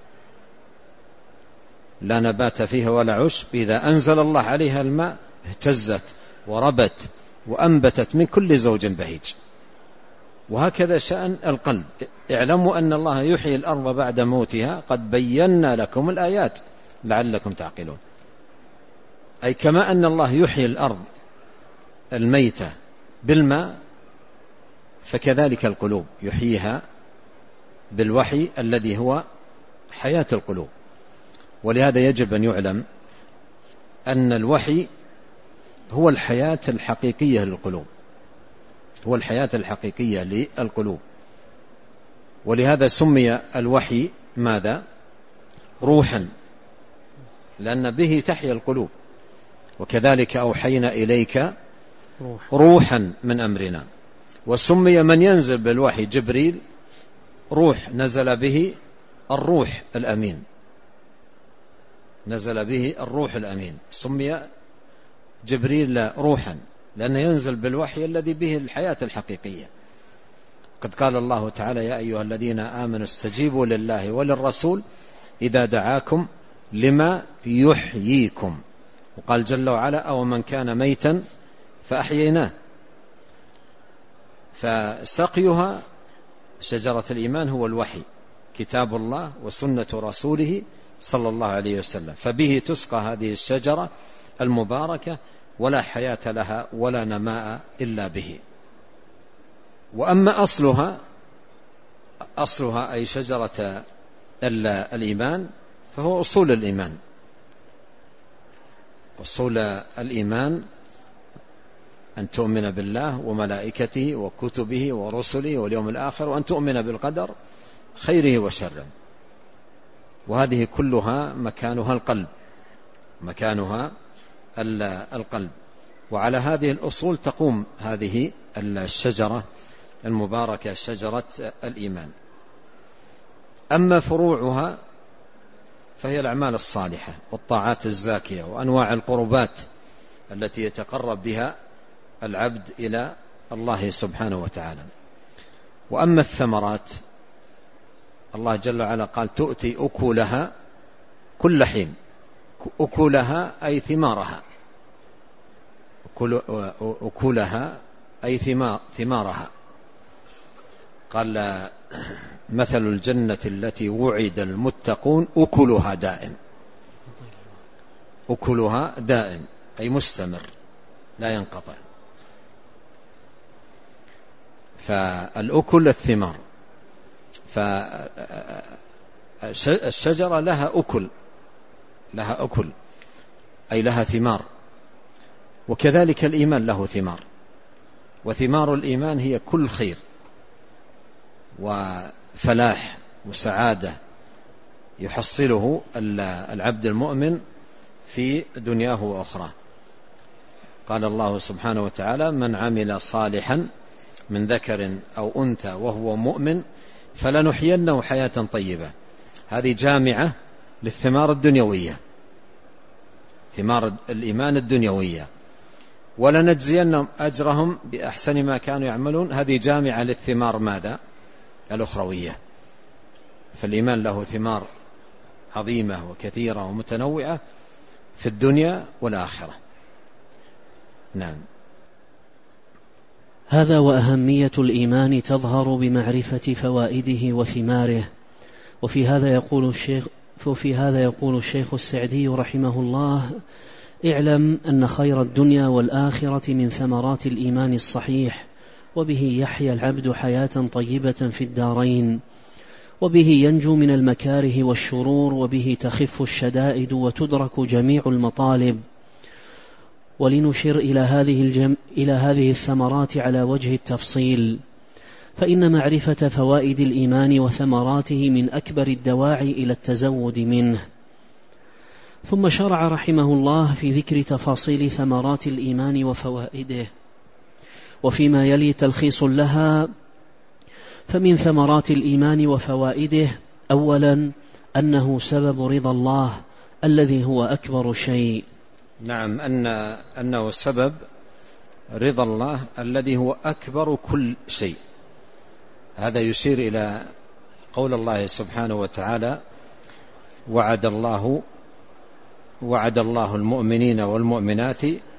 لا نبات فيها ولا عشب، إذا أنزل الله عليها الماء اهتزت وربت وأنبتت من كل زوج بهيج. وهكذا شأن القلب. اعلموا أن الله يحيي الأرض بعد موتها قد بينا لكم الآيات لعلكم تعقلون. أي كما أن الله يحيي الأرض الميتة بالماء، فكذلك القلوب يحييها بالوحي الذي هو حياة القلوب. ولهذا يجب أن يعلم أن الوحي هو الحياة الحقيقية للقلوب، هو الحياة الحقيقية للقلوب. ولهذا سمي الوحي ماذا؟ روحا، لأن به تحيا القلوب. وكذلك أوحينا إليك روحا من أمرنا. وسمي من ينزل بالوحي جبريل روح، نزل به الروح الأمين، نزل به الروح الأمين. سمي جبريل روحا لأنه ينزل بالوحي الذي به الحياة الحقيقية. قد قال الله تعالى: يا أيها الذين آمنوا استجيبوا لله وللرسول إذا دعاكم لما يحييكم. وقال جل وعلا: أو من كان ميتا فأحييناه. فسقيها شجرة الإيمان هو الوحي، كتاب الله وسنة رسوله صلى الله عليه وسلم. فبه تسقى هذه الشجرة المباركة، ولا حياة لها ولا نماء إلا به. وأما أصلها أي شجرة الإيمان فهو أصول الإيمان. أصول الإيمان أن تؤمن بالله وملائكته وكتبه ورسله واليوم الآخر، وأن تؤمن بالقدر خيره وشره. وهذه كلها مكانها القلب، مكانها القلب. وعلى هذه الأصول تقوم هذه الشجرة المباركة، شجرة الإيمان. أما فروعها فهي الأعمال الصالحة والطاعات الزاكية وأنواع القربات التي يتقرب بها العبد إلى الله سبحانه وتعالى. وأما الثمرات، الله جل وعلا قال: تؤتي أكلها كل حين. أكلها أي ثمارها، أكلها أي ثمارها. قال: مثل الجنة التي وعد المتقون أكلها دائم. أكلها دائم أي مستمر لا ينقطع. فالأكل الثمار. فالشجرة لها أكل أي لها ثمار. وكذلك الإيمان له ثمار، وثمار الإيمان هي كل خير وفلاح وسعادة يحصله العبد المؤمن في دنياه وأخراه. قال الله سبحانه وتعالى: من عمل صالحا من ذكر أو أنثى وهو مؤمن فلنحيينه حياة طيبة. هذه جامعة للثمار الدنيوية، ثمار الإيمان الدنيوية. ولنجزينهم أجرهم بأحسن ما كانوا يعملون، هذه جامعة للثمار ماذا؟ الأخروية. فالإيمان له ثمار عظيمة وكثيرة ومتنوعة في الدنيا والآخرة. نعم. هذا وأهمية الإيمان تظهر بمعرفة فوائده وثماره. وفي هذا يقول الشيخ السعدي رحمه الله: اعلم أن خير الدنيا والآخرة من ثمرات الإيمان الصحيح، وبه يحيا العبد حياة طيبة في الدارين، وبه ينجو من المكاره والشرور، وبه تخف الشدائد وتدرك جميع المطالب. ولنشر إلى هذه الثمرات على وجه التفصيل، فإن معرفة فوائد الإيمان وثمراته من أكبر الدواعي إلى التزود منه. ثم شرع رحمه الله في ذكر تفاصيل ثمرات الإيمان وفوائده، وفيما يلي تلخيص لها. فمن ثمرات الإيمان وفوائده: أولا أنه سبب رضا الله الذي هو أكبر شيء. نعم، أنه سبب رضا الله الذي هو أكبر كل شيء. هذا يشير إلى قول الله سبحانه وتعالى: وعد الله المؤمنين والمؤمنات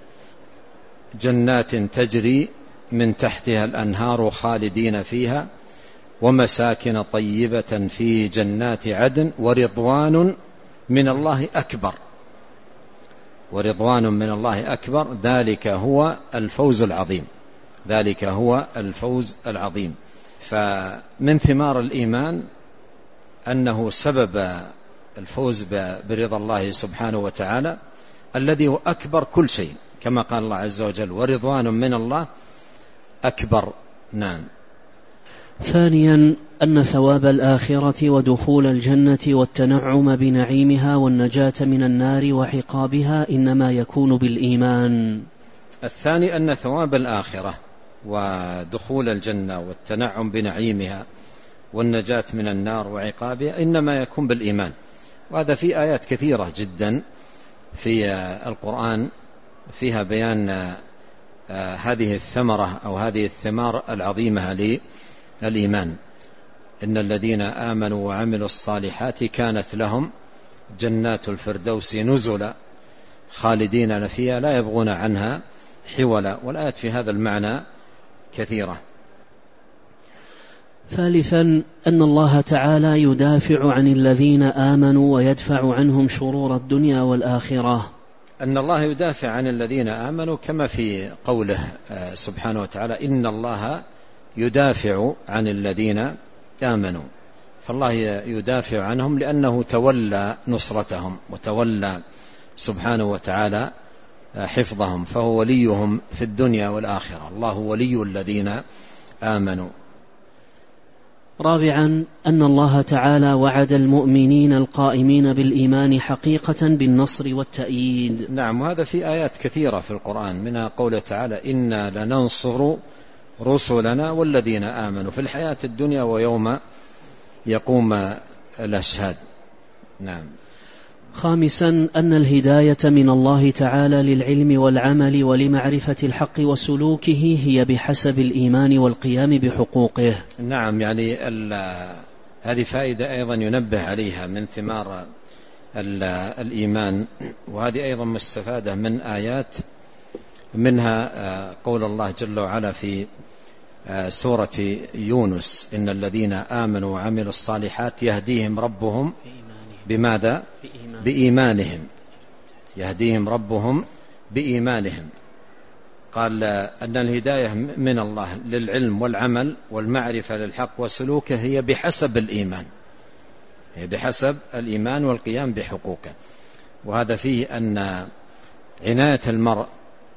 جنات تجري من تحتها الأنهار خالدين فيها ومساكن طيبة في جنات عدن ورضوان من الله أكبر. ورضوان من الله أكبر، ذلك هو الفوز العظيم. ذلك هو الفوز العظيم. فمن ثمار الإيمان أنه سبب الفوز برضا الله سبحانه وتعالى الذي هو أكبر كل شيء، كما قال الله عز وجل: ورضوان من الله أكبر. نعم. ثانيا أن ثواب الآخرة ودخول الجنة والتنعم بنعيمها والنجاة من النار وعقابها إنما يكون بالإيمان. الثاني أن ثواب الآخرة ودخول الجنة والتنعم بنعيمها والنجاة من النار وعقابها إنما يكون بالإيمان. وهذا في آيات كثيرة جدا في القرآن فيها بيان هذه الثمرة أو هذه الثمار العظيمة للإيمان. إن الذين آمنوا وعملوا الصالحات كانت لهم جنات الفردوس نزلا خالدين فيها لا يبغون عنها حولا. والآيات في هذا المعنى كثيرة. ثالثا أن الله تعالى يدافع عن الذين آمنوا ويدفع عنهم شرور الدنيا والآخرة. أن الله يدافع عن الذين آمنوا كما في قوله سبحانه وتعالى: إن الله يدافع عن الذين آمنوا. فالله يدافع عنهم لأنه تولى نصرتهم وتولى سبحانه وتعالى حفظهم، فهو وليهم في الدنيا والآخرة. الله ولي الذين آمنوا. رابعا أن الله تعالى وعد المؤمنين القائمين بالإيمان حقيقة بالنصر والتأييد. نعم، وهذا في آيات كثيرة في القرآن، منها قوله تعالى: إنا لننصر رسلنا والذين آمنوا في الحياة الدنيا ويوم يقوم الأشهاد. نعم. خامسا أن الهداية من الله تعالى للعلم والعمل ولمعرفة الحق وسلوكه هي بحسب الإيمان والقيام بحقوقه. نعم، يعني هذه فائدة أيضا ينبه عليها من ثمار الإيمان، وهذه أيضا مستفادة من آيات، منها قول الله جل وعلا في سورة يونس: إن الذين آمنوا وعملوا الصالحات يهديهم ربهم بماذا؟ بإيمانهم. يهديهم ربهم بإيمانهم. قال أن الهداية من الله للعلم والعمل والمعرفة للحق وسلوكه هي بحسب الإيمان، هي بحسب الإيمان والقيام بحقوقه. وهذا فيه أن عناية المرء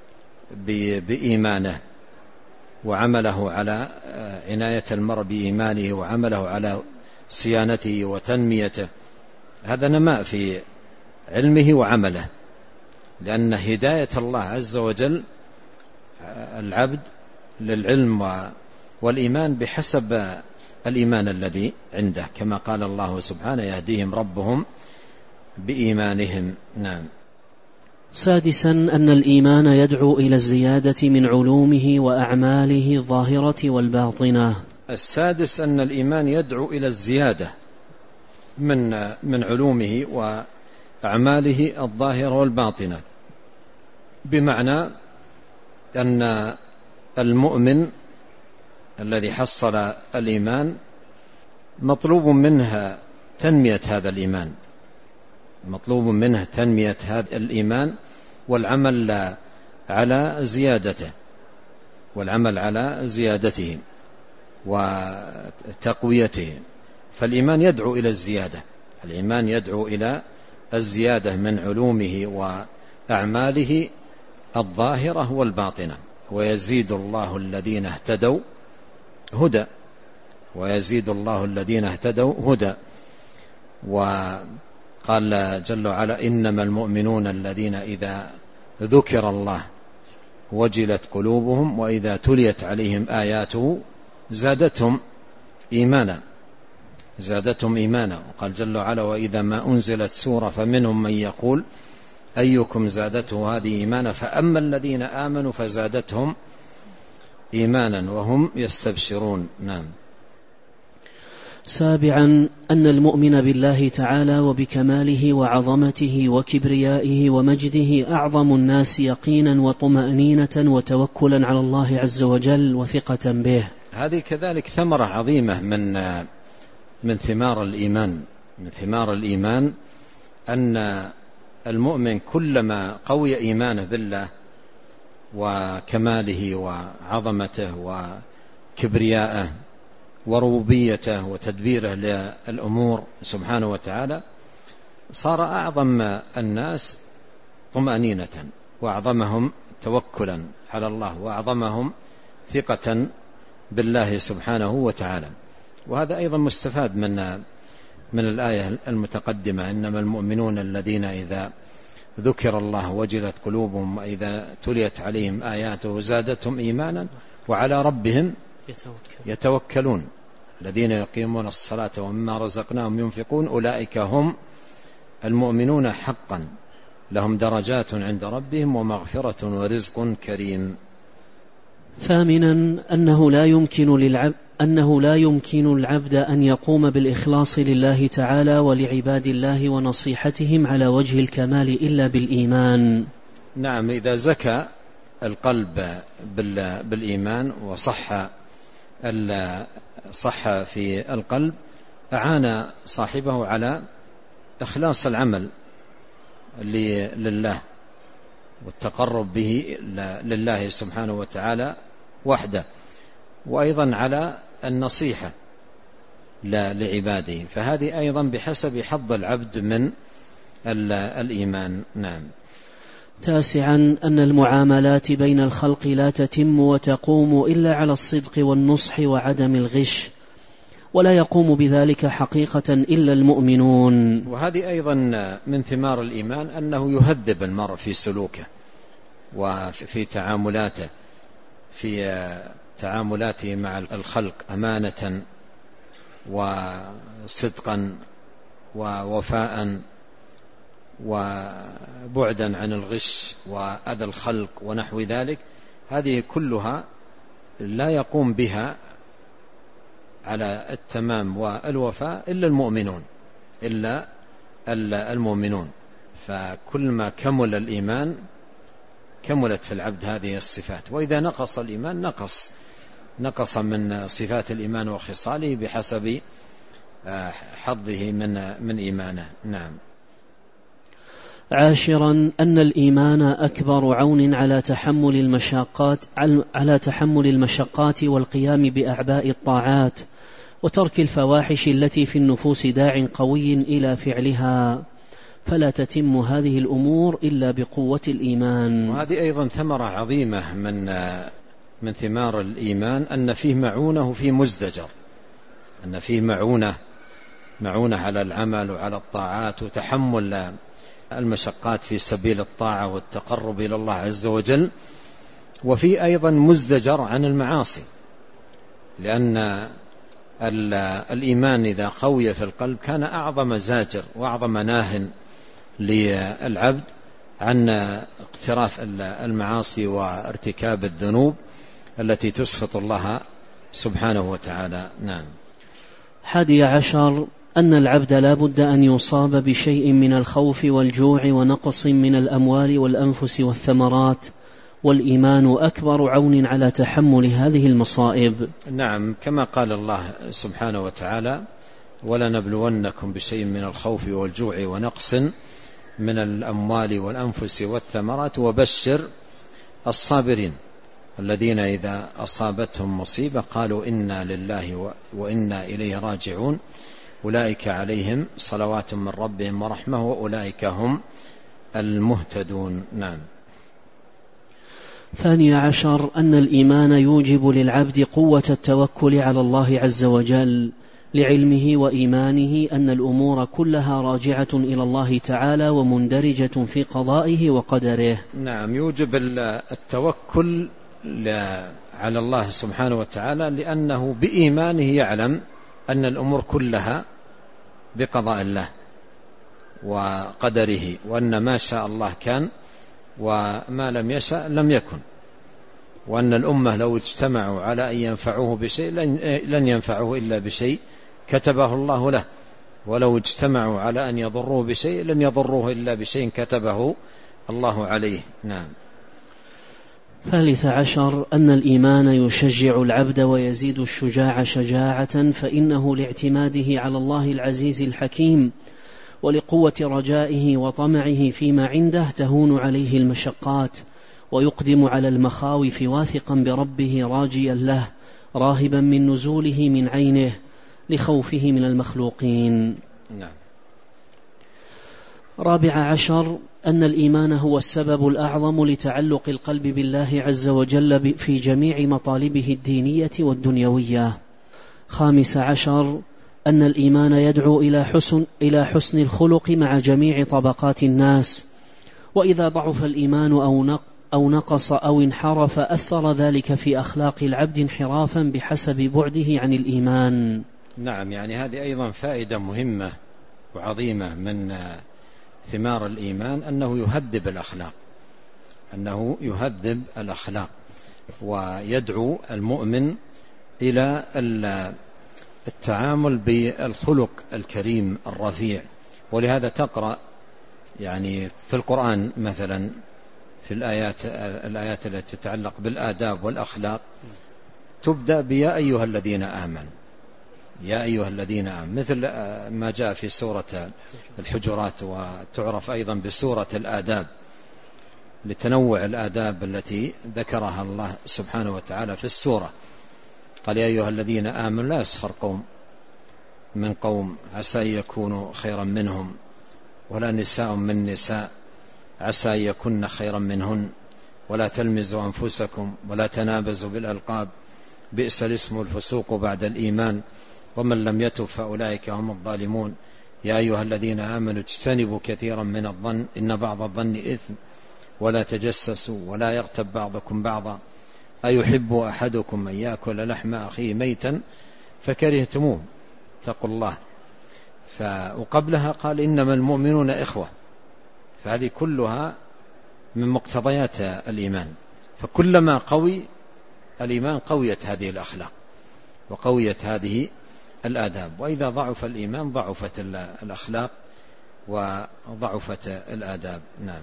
بإيمانه وعمله على عناية المرء بإيمانه وعمله على صيانته وتنميته، هذا نماء في علمه وعمله، لأن هداية الله عز وجل العبد للعلم والإيمان بحسب الإيمان الذي عنده، كما قال الله سبحانه: يهديهم ربهم بإيمانهم. نعم. سادسا أن الإيمان يدعو إلى الزيادة من علومه وأعماله الظاهرة والباطنة. السادس أن الإيمان يدعو إلى الزيادة من علومه وأعماله الظاهرة والباطنة، بمعنى أن المؤمن الذي حصل الإيمان مطلوب منه تنمية هذا الإيمان، مطلوب منه تنمية هذا الإيمان والعمل على زيادته وتقويته. فالإيمان يدعو إلى الزيادة، الإيمان يدعو إلى الزيادة من علومه وأعماله الظاهرة والباطنة. ويزيد الله الذين اهتدوا هدى، ويزيد الله الذين اهتدوا هدى. وقال جل وعلا: إنما المؤمنون الذين إذا ذكر الله وجلت قلوبهم وإذا تليت عليهم آياته زادتهم إيمانا. وقال جل وعلا: وإذا ما أنزلت سورة فمنهم من يقول أيكم زادته هذه إيمانا فأما الذين آمنوا فزادتهم إيمانا وهم يستبشرون. نعم. سابعا أن المؤمن بالله تعالى وبكماله وعظمته وكبريائه ومجده أعظم الناس يقينا وطمأنينة وتوكلا على الله عز وجل وثقة به. هذه كذلك ثمرة عظيمة من ثمار الإيمان، من ثمار الإيمان أن المؤمن كلما قوي إيمانه بالله وكماله وعظمته وكبريائه وربوبيته وتدبيره للأمور سبحانه وتعالى، صار أعظم الناس طمأنينة وأعظمهم توكلا على الله وأعظمهم ثقة بالله سبحانه وتعالى. وهذا أيضا مستفاد من الآية المتقدمة: إنما المؤمنون الذين إذا ذكر الله وجلت قلوبهم وإذا تليت عليهم آياته زادتهم إيمانا وعلى ربهم يتوكلون الذين يقيمون الصلاة ومما رزقناهم ينفقون أولئك هم المؤمنون حقا لهم درجات عند ربهم ومغفرة ورزق كريم. ثامنا أنه لا يمكن العبد أن يقوم بالإخلاص لله تعالى ولعباد الله ونصيحتهم على وجه الكمال إلا بالإيمان. نعم، إذا زكى القلب بالإيمان وصح في القلب أعان صاحبه على إخلاص العمل لله والتقرب به لله سبحانه وتعالى وحده، وأيضا على النصيحة لعباده، فهذه أيضا بحسب حظ العبد من الإيمان. نعم. تاسعا أن المعاملات بين الخلق لا تتم وتقوم إلا على الصدق والنصح وعدم الغش، ولا يقوم بذلك حقيقة إلا المؤمنون. وهذه أيضا من ثمار الإيمان أنه يهذب المرء في سلوكه وفي تعاملاته مع الخلق أمانة وصدقا ووفاء وبعدا عن الغش وأذى الخلق ونحو ذلك. هذه كلها لا يقوم بها على التمام والوفاء إلا المؤمنون. فكل ما كمل الإيمان كملت في العبد هذه الصفات، وإذا نقص الإيمان نقص من صفات الإيمان وخصاله بحسب حظه من إيمانه. نعم. عاشرا أن الإيمان أكبر عون على تحمل المشقات والقيام بأعباء الطاعات وترك الفواحش التي في النفوس داع قوي إلى فعلها، فلا تتم هذه الأمور إلا بقوة الإيمان. وهذه أيضا ثمرة عظيمة من ثمار الإيمان، أن فيه معونة وفيه مزدجر، أن فيه معونة على العمل وعلى الطاعات وتحمل المشقات في سبيل الطاعة والتقرب إلى الله عز وجل، وفي أيضا مزدجر عن المعاصي، لأن الإيمان إذا قوي في القلب كان أعظم زاجر وأعظم ناه للعبد عن اقتراف المعاصي وارتكاب الذنوب التي تسخط الله سبحانه وتعالى. نعم. 11 أن العبد لا بد أن يصاب بشيء من الخوف والجوع ونقص من الأموال والأنفس والثمرات، والإيمان أكبر عون على تحمل هذه المصائب. نعم، كما قال الله سبحانه وتعالى: ولنبلونكم بشيء من الخوف والجوع ونقص من الأموال والأنفس والثمرات وبشر الصابرين الذين إذا أصابتهم مصيبة قالوا إنا لله وإنا إليه راجعون أولئك عليهم صلوات من ربهم ورحمة وأولئك هم المهتدون. نعم. 12 أن الإيمان يوجب للعبد قوة التوكل على الله عز وجل، لعلمه وإيمانه أن الأمور كلها راجعة إلى الله تعالى ومندرجة في قضائه وقدره. نعم، يوجب التوكل على الله سبحانه وتعالى، لأنه بإيمانه يعلم أن الأمور كلها بقضاء الله وقدره، وأن ما شاء الله كان وما لم يشاء لم يكن، وأن الأمة لو اجتمعوا على أن ينفعوه بشيء لن ينفعوه إلا بشيء كتبه الله له، ولو اجتمعوا على أن يضروه بشيء لن يضروه إلا بشيء كتبه الله عليه. نعم. 13 أن الإيمان يشجع العبد ويزيد الشجاع شجاعة، فإنه لاعتماده على الله العزيز الحكيم ولقوة رجائه وطمعه فيما عنده تهون عليه المشقات، ويقدم على المخاوف واثقا بربه راجيا له راهبا من نزوله من عينه لخوفه من المخلوقين. نعم. 14 أن الإيمان هو السبب الأعظم لتعلق القلب بالله عز وجل في جميع مطالبه الدينية والدنيوية. 15 أن الإيمان يدعو إلى حسن الخلق مع جميع طبقات الناس، وإذا ضعف الإيمان أو نقص أو انحرف أثر ذلك في أخلاق العبد انحرافا بحسب بعده عن الإيمان. نعم، يعني هذه أيضا فائدة مهمة وعظيمة من ثمار الإيمان، أنه يهذب الأخلاق ويدعو المؤمن إلى التعامل بالخلق الكريم الرفيع. ولهذا تقرأ يعني في القرآن مثلا في الآيات التي تتعلق بالآداب والأخلاق تبدأ بيا أيها الذين آمنوا، يا أيها الذين آمنوا، مثل ما جاء في سورة الحجرات، وتعرف أيضا بسورة الآداب لتنوع الآداب التي ذكرها الله سبحانه وتعالى في السورة. قال يا أيها الذين آمنوا لا يسخر قوم من قوم عسى أن يكونوا خيرا منهم، ولا نساء من نساء عسى أن يكن خيرا منهن، ولا تلمزوا أنفسكم ولا تنابزوا بالألقاب بئس الاسم الفسوق بعد الإيمان ومن لم يتب فأولئك هم الظالمون. يا أيها الذين آمنوا اجتنبوا كثيرا من الظن إن بعض الظن إثم ولا تجسسوا ولا يغتب بعضكم بعضا أيحب أحدكم أن يأكل لحم أخيه ميتا فكرهتموه اتقوا الله. وقبلها قال إنما المؤمنون إخوة، فهذه كلها من مقتضيات الإيمان. فكلما قوي الإيمان قويت هذه الأخلاق وقويت هذه الآداب، وإذا ضعف الإيمان ضعفت الأخلاق وضعفت الآداب. نعم.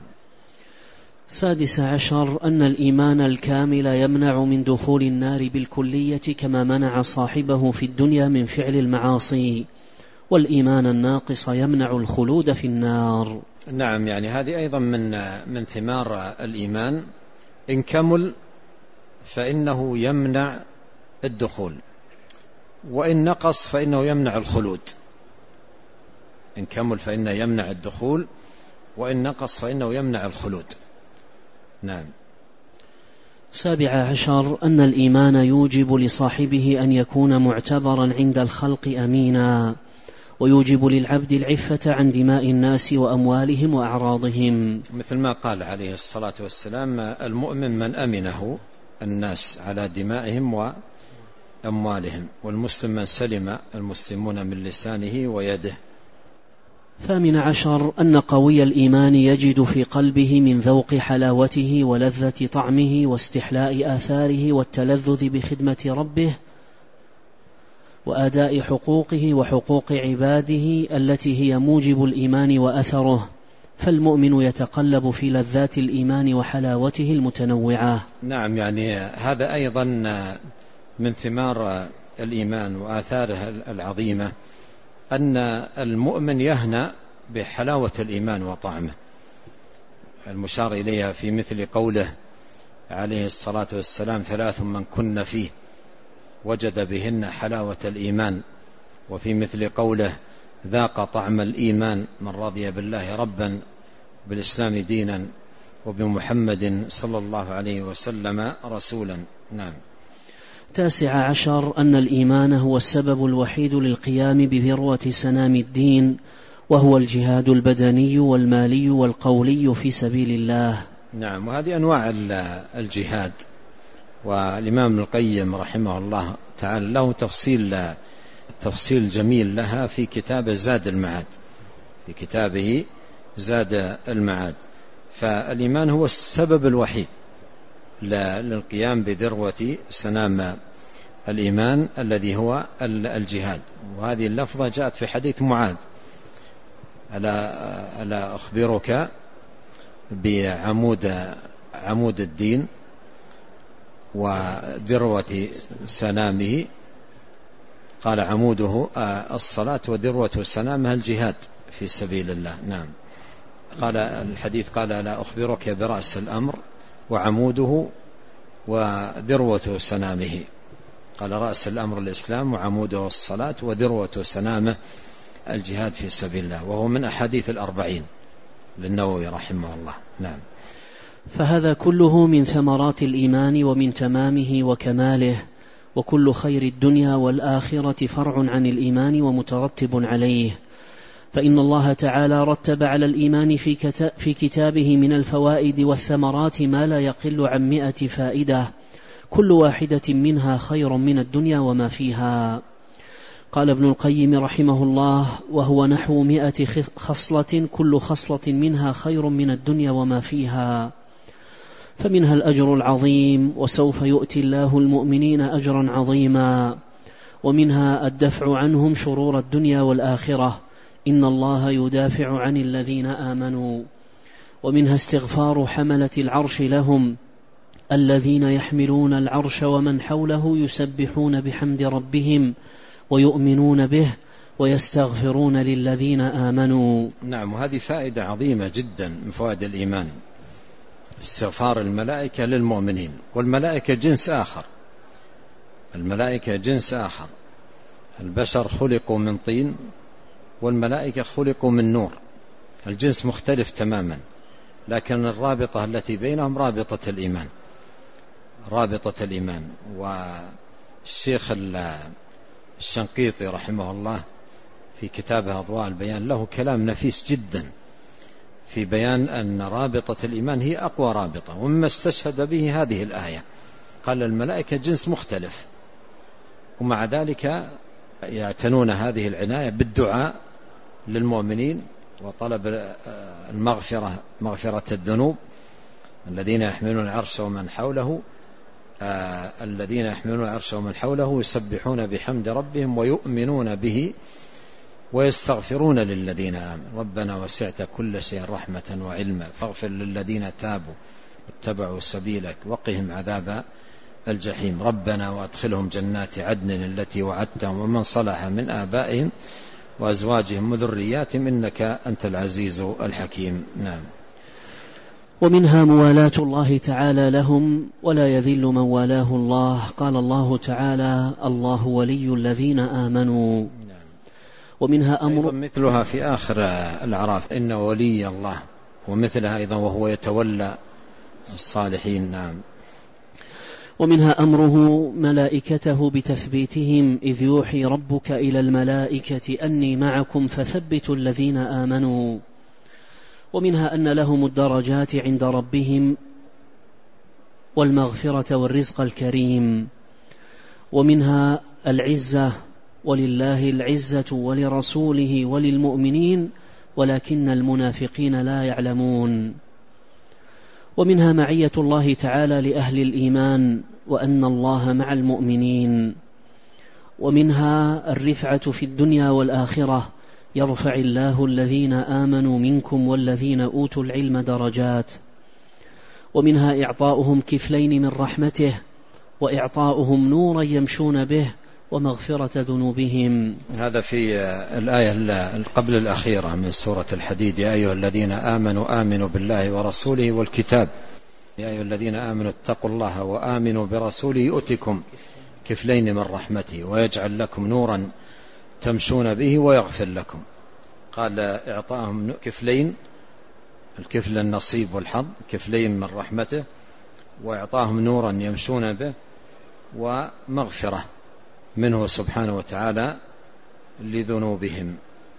16 أن الإيمان الكامل يمنع من دخول النار بالكلية كما منع صاحبه في الدنيا من فعل المعاصي، والإيمان الناقص يمنع الخلود في النار. نعم، يعني هذه أيضا من ثمار الإيمان، إن كمل فإنه يمنع الدخول، وإن نقص فإنه يمنع الخلود. إن كمل فإنه يمنع الدخول وإن نقص فإنه يمنع الخلود. نعم. 17 أن الإيمان يوجب لصاحبه أن يكون معتبرا عند الخلق أمينا، ويوجب للعبد العفة عن دماء الناس وأموالهم وأعراضهم، مثل ما قال عليه الصلاة والسلام: المؤمن من أمنه الناس على دمائهم وأموالهم، والمسلم من سلم المسلمون من لسانه ويده. 18 أن قوي الإيمان يجد في قلبه من ذوق حلاوته ولذة طعمه واستحلاء آثاره والتلذذ بخدمة ربه وأداء حقوقه وحقوق عباده التي هي موجب الإيمان وأثره، فالمؤمن يتقلب في لذات الإيمان وحلاوته المتنوعة. نعم، يعني هذا أيضا من ثمار الإيمان وآثاره العظيمة، أن المؤمن يهنأ بحلاوة الإيمان وطعمه، المشار إليها في مثل قوله عليه الصلاة والسلام: 3 من كن فيه وجد بهن حلاوة الإيمان، وفي مثل قوله: ذاق طعم الإيمان من رضي بالله ربا بالإسلام دينا وبمحمد صلى الله عليه وسلم رسولا. نعم. 19 أن الإيمان هو السبب الوحيد للقيام بذروة سنام الدين، وهو الجهاد البدني والمالي والقولي في سبيل الله. نعم، وهذه أنواع الجهاد، والإمام ابن القيم رحمه الله تعالى له تفصيل جميل لها في كتاب زاد المعاد، في كتابه زاد المعاد. فالإيمان هو السبب الوحيد للقيام بذروة سنام الإيمان الذي هو الجهاد. وهذه اللفظة جاءت في حديث معاذ: ألا أخبرك بعمود الدين وذروة سنامه؟ قال: عموده الصلاة وذروة سنامها الجهاد في سبيل الله. نعم. قال الحديث: قال: ألا أخبرك برأس الأمر وعموده وذروة سنامه؟ قال: رأس الأمر الإسلام وعموده الصلاة وذروة سنامه الجهاد في سبيل الله. وهو من أحاديث 40 للنووي رحمه الله. نعم. فهذا كله من ثمرات الإيمان ومن تمامه وكماله، وكل خير الدنيا والآخرة فرع عن الإيمان ومترتب عليه، فإن الله تعالى رتب على الإيمان في كتابه من الفوائد والثمرات ما لا يقل عن 100 فائدة، كل واحدة منها خير من الدنيا وما فيها. قال ابن القيم رحمه الله: وهو نحو 100 خصلة، كل خصلة منها خير من الدنيا وما فيها، فمنها الأجر العظيم، وسوف يؤتي الله المؤمنين أجرا عظيما، ومنها الدفع عنهم شرور الدنيا والآخرة، إن الله يدافع عن الذين آمنوا، ومنها استغفار حملة العرش لهم الذين يحملون العرش ومن حوله يسبحون بحمد ربهم ويؤمنون به ويستغفرون للذين آمنوا. نعم، وهذه فائدة عظيمة جدا من فوائد الإيمان، استغفار الملائكة للمؤمنين. والملائكة جنس آخر، الملائكة جنس آخر، البشر خلقوا من طين والملائكة خلقوا من نور، الجنس مختلف تماما، لكن الرابطة التي بينهم رابطة الإيمان، رابطة الإيمان. والشيخ الشنقيطي رحمه الله في كتابه أضواء البيان له كلام نفيس جدا في بيان أن رابطة الإيمان هي أقوى رابطة، ومما استشهد به هذه الآية. قال: الملائكة جنس مختلف، ومع ذلك يعتنون هذه العناية بالدعاء للمؤمنين وطلب المغفرة، مغفرة الذنوب. الذين يحملون العرش ومن حوله الذين يحملون العرش ومن حوله يسبحون بحمد ربهم ويؤمنون به ويستغفرون للذين آمنوا ربنا وسعت كل شيء رحمة وعلما فاغفر للذين تابوا واتبعوا سبيلك وقهم عذاب الجحيم ربنا وأدخلهم جنات عدن التي وعدتهم ومن صلح من آبائهم وأزواجهم وذرياتهم إنك أنت العزيز الحكيم. نعم. ومنها موالاة الله تعالى لهم ولا يذل من والاه الله. قال الله تعالى: الله ولي الذين آمنوا. نعم. ومنها أمر مثلها في آخر الأعراف: إن ولي الله ومثلها أيضا وهو يتولى الصالحين. نعم. ومنها أمره ملائكته بتثبيتهم إذ يوحي ربك إلى الملائكة أني معكم فثبتوا الذين آمنوا. ومنها أن لهم الدرجات عند ربهم والمغفرة والرزق الكريم. ومنها العزة، ولله العزة ولرسوله وللمؤمنين ولكن المنافقين لا يعلمون. ومنها معية الله تعالى لأهل الإيمان وأن الله مع المؤمنين. ومنها الرفعة في الدنيا والآخرة، يرفع الله الذين آمنوا منكم والذين أوتوا العلم درجات. ومنها إعطاؤهم كفلين من رحمته وإعطاؤهم نورا يمشون به ومغفرة ذنوبهم. هذا في الآية قبل الأخيرة من سورة الحديد: يا أيها الذين آمنوا آمنوا بالله ورسوله والكتاب، يا أيها الذين آمنوا اتقوا الله وآمنوا برسوله يؤتكم كفلين من رحمته ويجعل لكم نورا تمشون به ويغفر لكم. قال إعطاهم كفلين، الكفل النصيب والحظ، كفلين من رحمته، وإعطاهم نورا يمشون به، ومغفرة منه سبحانه وتعالى لذنوبهم.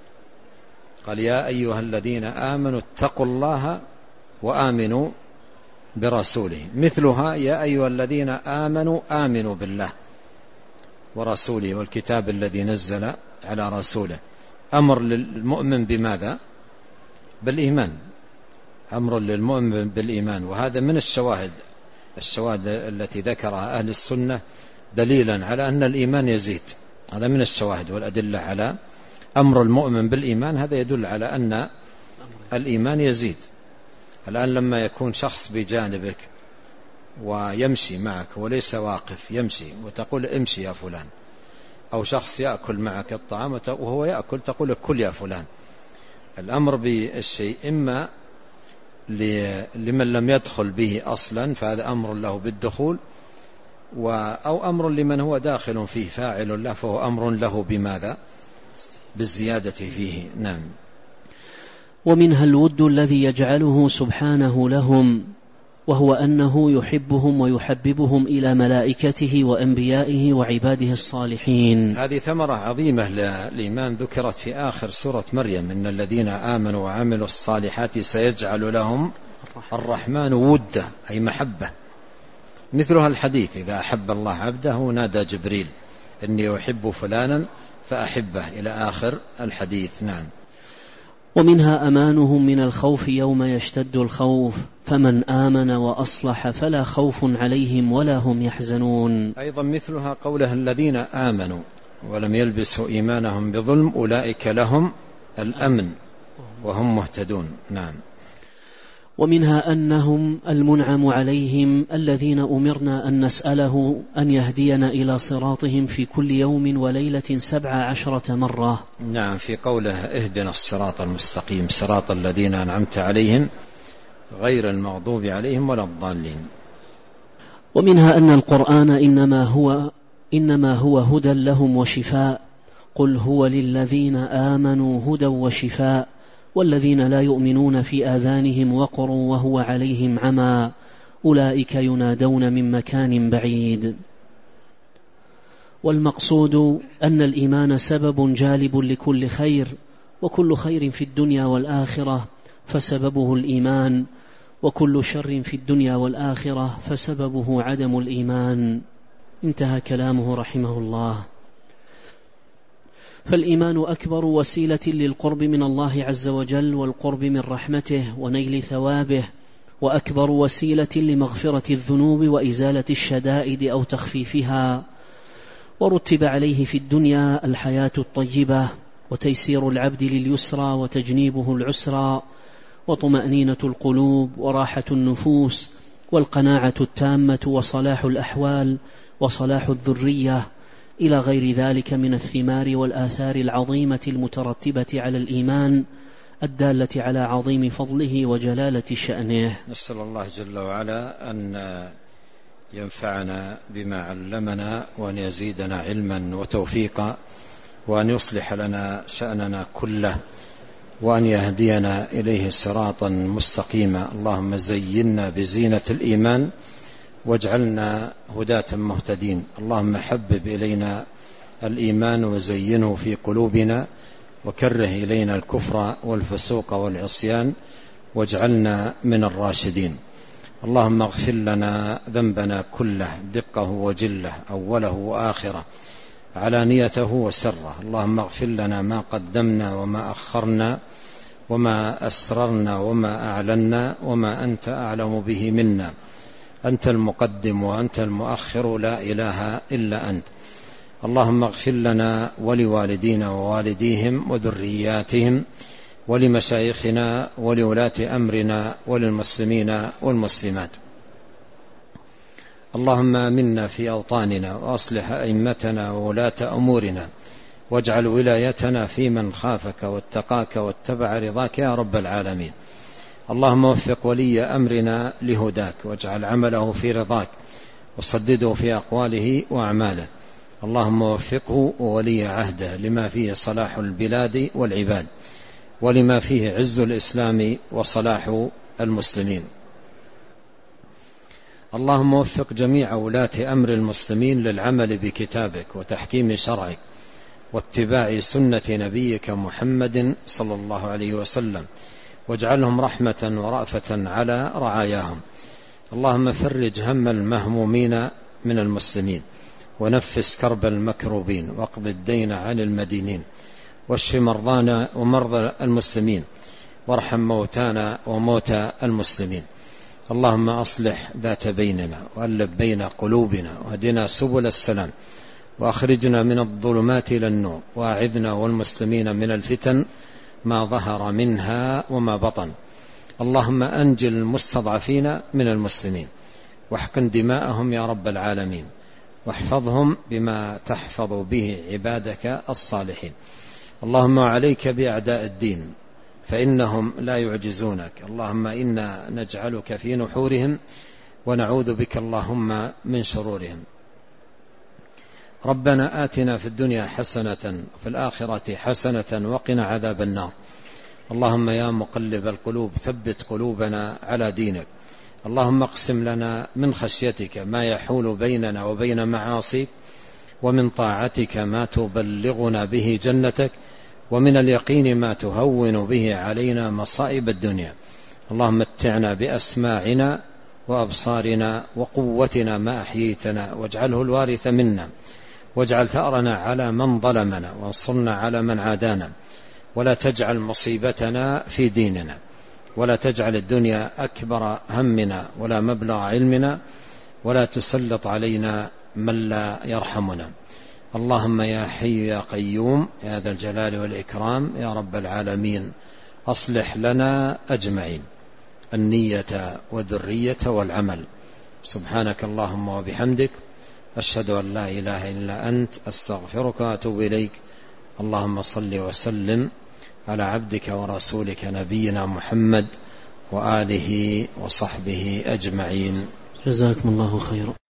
قال يا أيها الذين آمنوا اتقوا الله وآمنوا برسوله، مثلها يا أيها الذين آمنوا آمنوا بالله ورسوله والكتاب الذي نزل على رسوله. أمر للمؤمن بماذا؟ بالإيمان، أمر للمؤمن بالإيمان. وهذا من الشواهد التي ذكرها أهل السنة دليلا على أن الإيمان يزيد. هذا من الشواهد والأدلة على أمر المؤمن بالإيمان، هذا يدل على أن الإيمان يزيد. الآن لما يكون شخص بجانبك ويمشي معك وليس واقف، يمشي وتقول امشي يا فلان، أو شخص يأكل معك الطعام وهو يأكل تقول كل يا فلان. الأمر بالشيء إما لمن لم يدخل به أصلا فهذا أمر له بالدخول، أو أمر لمن هو داخل فيه فاعل له فهو أمر له بماذا؟ بالزيادة فيه. نعم. ومنها الود الذي يجعله سبحانه لهم، وهو أنه يحبهم ويحببهم إلى ملائكته وأنبيائه وعباده الصالحين. هذه ثمرة عظيمة للإيمان ذكرت في آخر سورة مريم: إن الذين آمنوا وعملوا الصالحات سيجعل لهم الرحمن ودا، أي محبة. مثلها الحديث: إذا أحب الله عبده نادى جبريل إني أحب فلانا فأحبه، إلى آخر الحديث. نعم. ومنها أمانهم من الخوف يوم يشتد الخوف، فمن آمن وأصلح فلا خوف عليهم ولا هم يحزنون. أيضا مثلها قوله: الذين آمنوا ولم يلبسوا إيمانهم بظلم أولئك لهم الأمن وهم مهتدون. نعم. ومنها أنهم المنعم عليهم الذين أمرنا أن نسأله أن يهدينا إلى صراطهم في كل يوم وليلة 17 مرة. نعم، في قوله: اهدنا الصراط المستقيم صراط الذين أنعمت عليهم غير المغضوب عليهم ولا الضالين. ومنها أن القرآن إنما هو هدى لهم وشفاء، قل هو للذين آمنوا هدى وشفاء والذين لا يؤمنون في آذانهم وقر وهو عليهم عمى أولئك ينادون من مكان بعيد. والمقصود أن الإيمان سبب جالب لكل خير، وكل خير في الدنيا والآخرة فسببه الإيمان، وكل شر في الدنيا والآخرة فسببه عدم الإيمان. انتهى كلامه رحمه الله. فالإيمان أكبر وسيلة للقرب من الله عز وجل والقرب من رحمته ونيل ثوابه، وأكبر وسيلة لمغفرة الذنوب وإزالة الشدائد أو تخفيفها. ورتب عليه في الدنيا الحياة الطيبة وتيسير العبد لليسرى وتجنيبه العسرى وطمأنينة القلوب وراحة النفوس والقناعة التامة وصلاح الأحوال وصلاح الذرية إلى غير ذلك من الثمار والآثار العظيمة المترتبة على الإيمان الدالة على عظيم فضله وجلالة شأنه. نسأل الله جل وعلا أن ينفعنا بما علمنا وأن يزيدنا علما وتوفيقا وأن يصلح لنا شأننا كله وأن يهدينا إليه صراطا مستقيما. اللهم زينا بزينة الإيمان واجعلنا هداة مهتدين. اللهم حبب إلينا الإيمان وزينه في قلوبنا وكره إلينا الكفر والفسوق والعصيان واجعلنا من الراشدين. اللهم اغفر لنا ذنبنا كله دقه وجله أوله وآخره علانيته وسره. اللهم اغفر لنا ما قدمنا وما أخرنا وما أسررنا وما أعلنا وما أنت أعلم به منا. أنت المقدم وأنت المؤخر لا إله إلا أنت. اللهم اغفر لنا ولوالدينا ووالديهم وذرياتهم ولمشايخنا ولولاة أمرنا وللمسلمين والمسلمات. اللهم آمنا في أوطاننا وأصلح أئمتنا وولاة أمورنا واجعل ولايتنا في من خافك واتقاك واتبع رضاك يا رب العالمين. اللهم وفق ولي أمرنا لهداك واجعل عمله في رضاك وصدده في أقواله وأعماله. اللهم وفقه وولي عهده لما فيه صلاح البلاد والعباد ولما فيه عز الإسلام وصلاح المسلمين. اللهم وفق جميع ولاة أمر المسلمين للعمل بكتابك وتحكيم شرعك واتباع سنة نبيك محمد صلى الله عليه وسلم واجعلهم رحمة ورأفة على رعاياهم. اللهم فرج هم المهمومين من المسلمين ونفس كرب المكروبين واقض الدين عن المدينين واشف مرضانا ومرضى المسلمين وارحم موتانا وموتى المسلمين. اللهم أصلح ذات بيننا وألف بين قلوبنا واهدنا سبل السلام وأخرجنا من الظلمات إلى النور وأعذنا والمسلمين من الفتن ما ظهر منها وما بطن. اللهم أنجل المستضعفين من المسلمين واحقن دماءهم يا رب العالمين واحفظهم بما تحفظ به عبادك الصالحين. اللهم عليك بأعداء الدين فإنهم لا يعجزونك. اللهم إنا نجعلك في نحورهم ونعوذ بك اللهم من شرورهم. ربنا آتنا في الدنيا حسنة وفي الآخرة حسنة وقنا عذاب النار. اللهم يا مقلب القلوب ثبت قلوبنا على دينك. اللهم اقسم لنا من خشيتك ما يحول بيننا وبين معاصيك ومن طاعتك ما تبلغنا به جنتك ومن اليقين ما تهون به علينا مصائب الدنيا. اللهم متعنا بأسماعنا وأبصارنا وقوتنا ما أحييتنا واجعله الوارث منا واجعل ثأرنا على من ظلمنا وانصرنا على من عادانا ولا تجعل مصيبتنا في ديننا ولا تجعل الدنيا أكبر همنا ولا مبلغ علمنا ولا تسلط علينا من لا يرحمنا. اللهم يا حي يا قيوم يا ذا الجلال والإكرام يا رب العالمين أصلح لنا أجمعين النية والذرية والعمل. سبحانك اللهم وبحمدك أشهد أن لا إله إلا أنت أستغفرك وأتوب إليك. اللهم صل وسلم على عبدك ورسولك نبينا محمد وآله وصحبه أجمعين. جزاكم الله خيرا.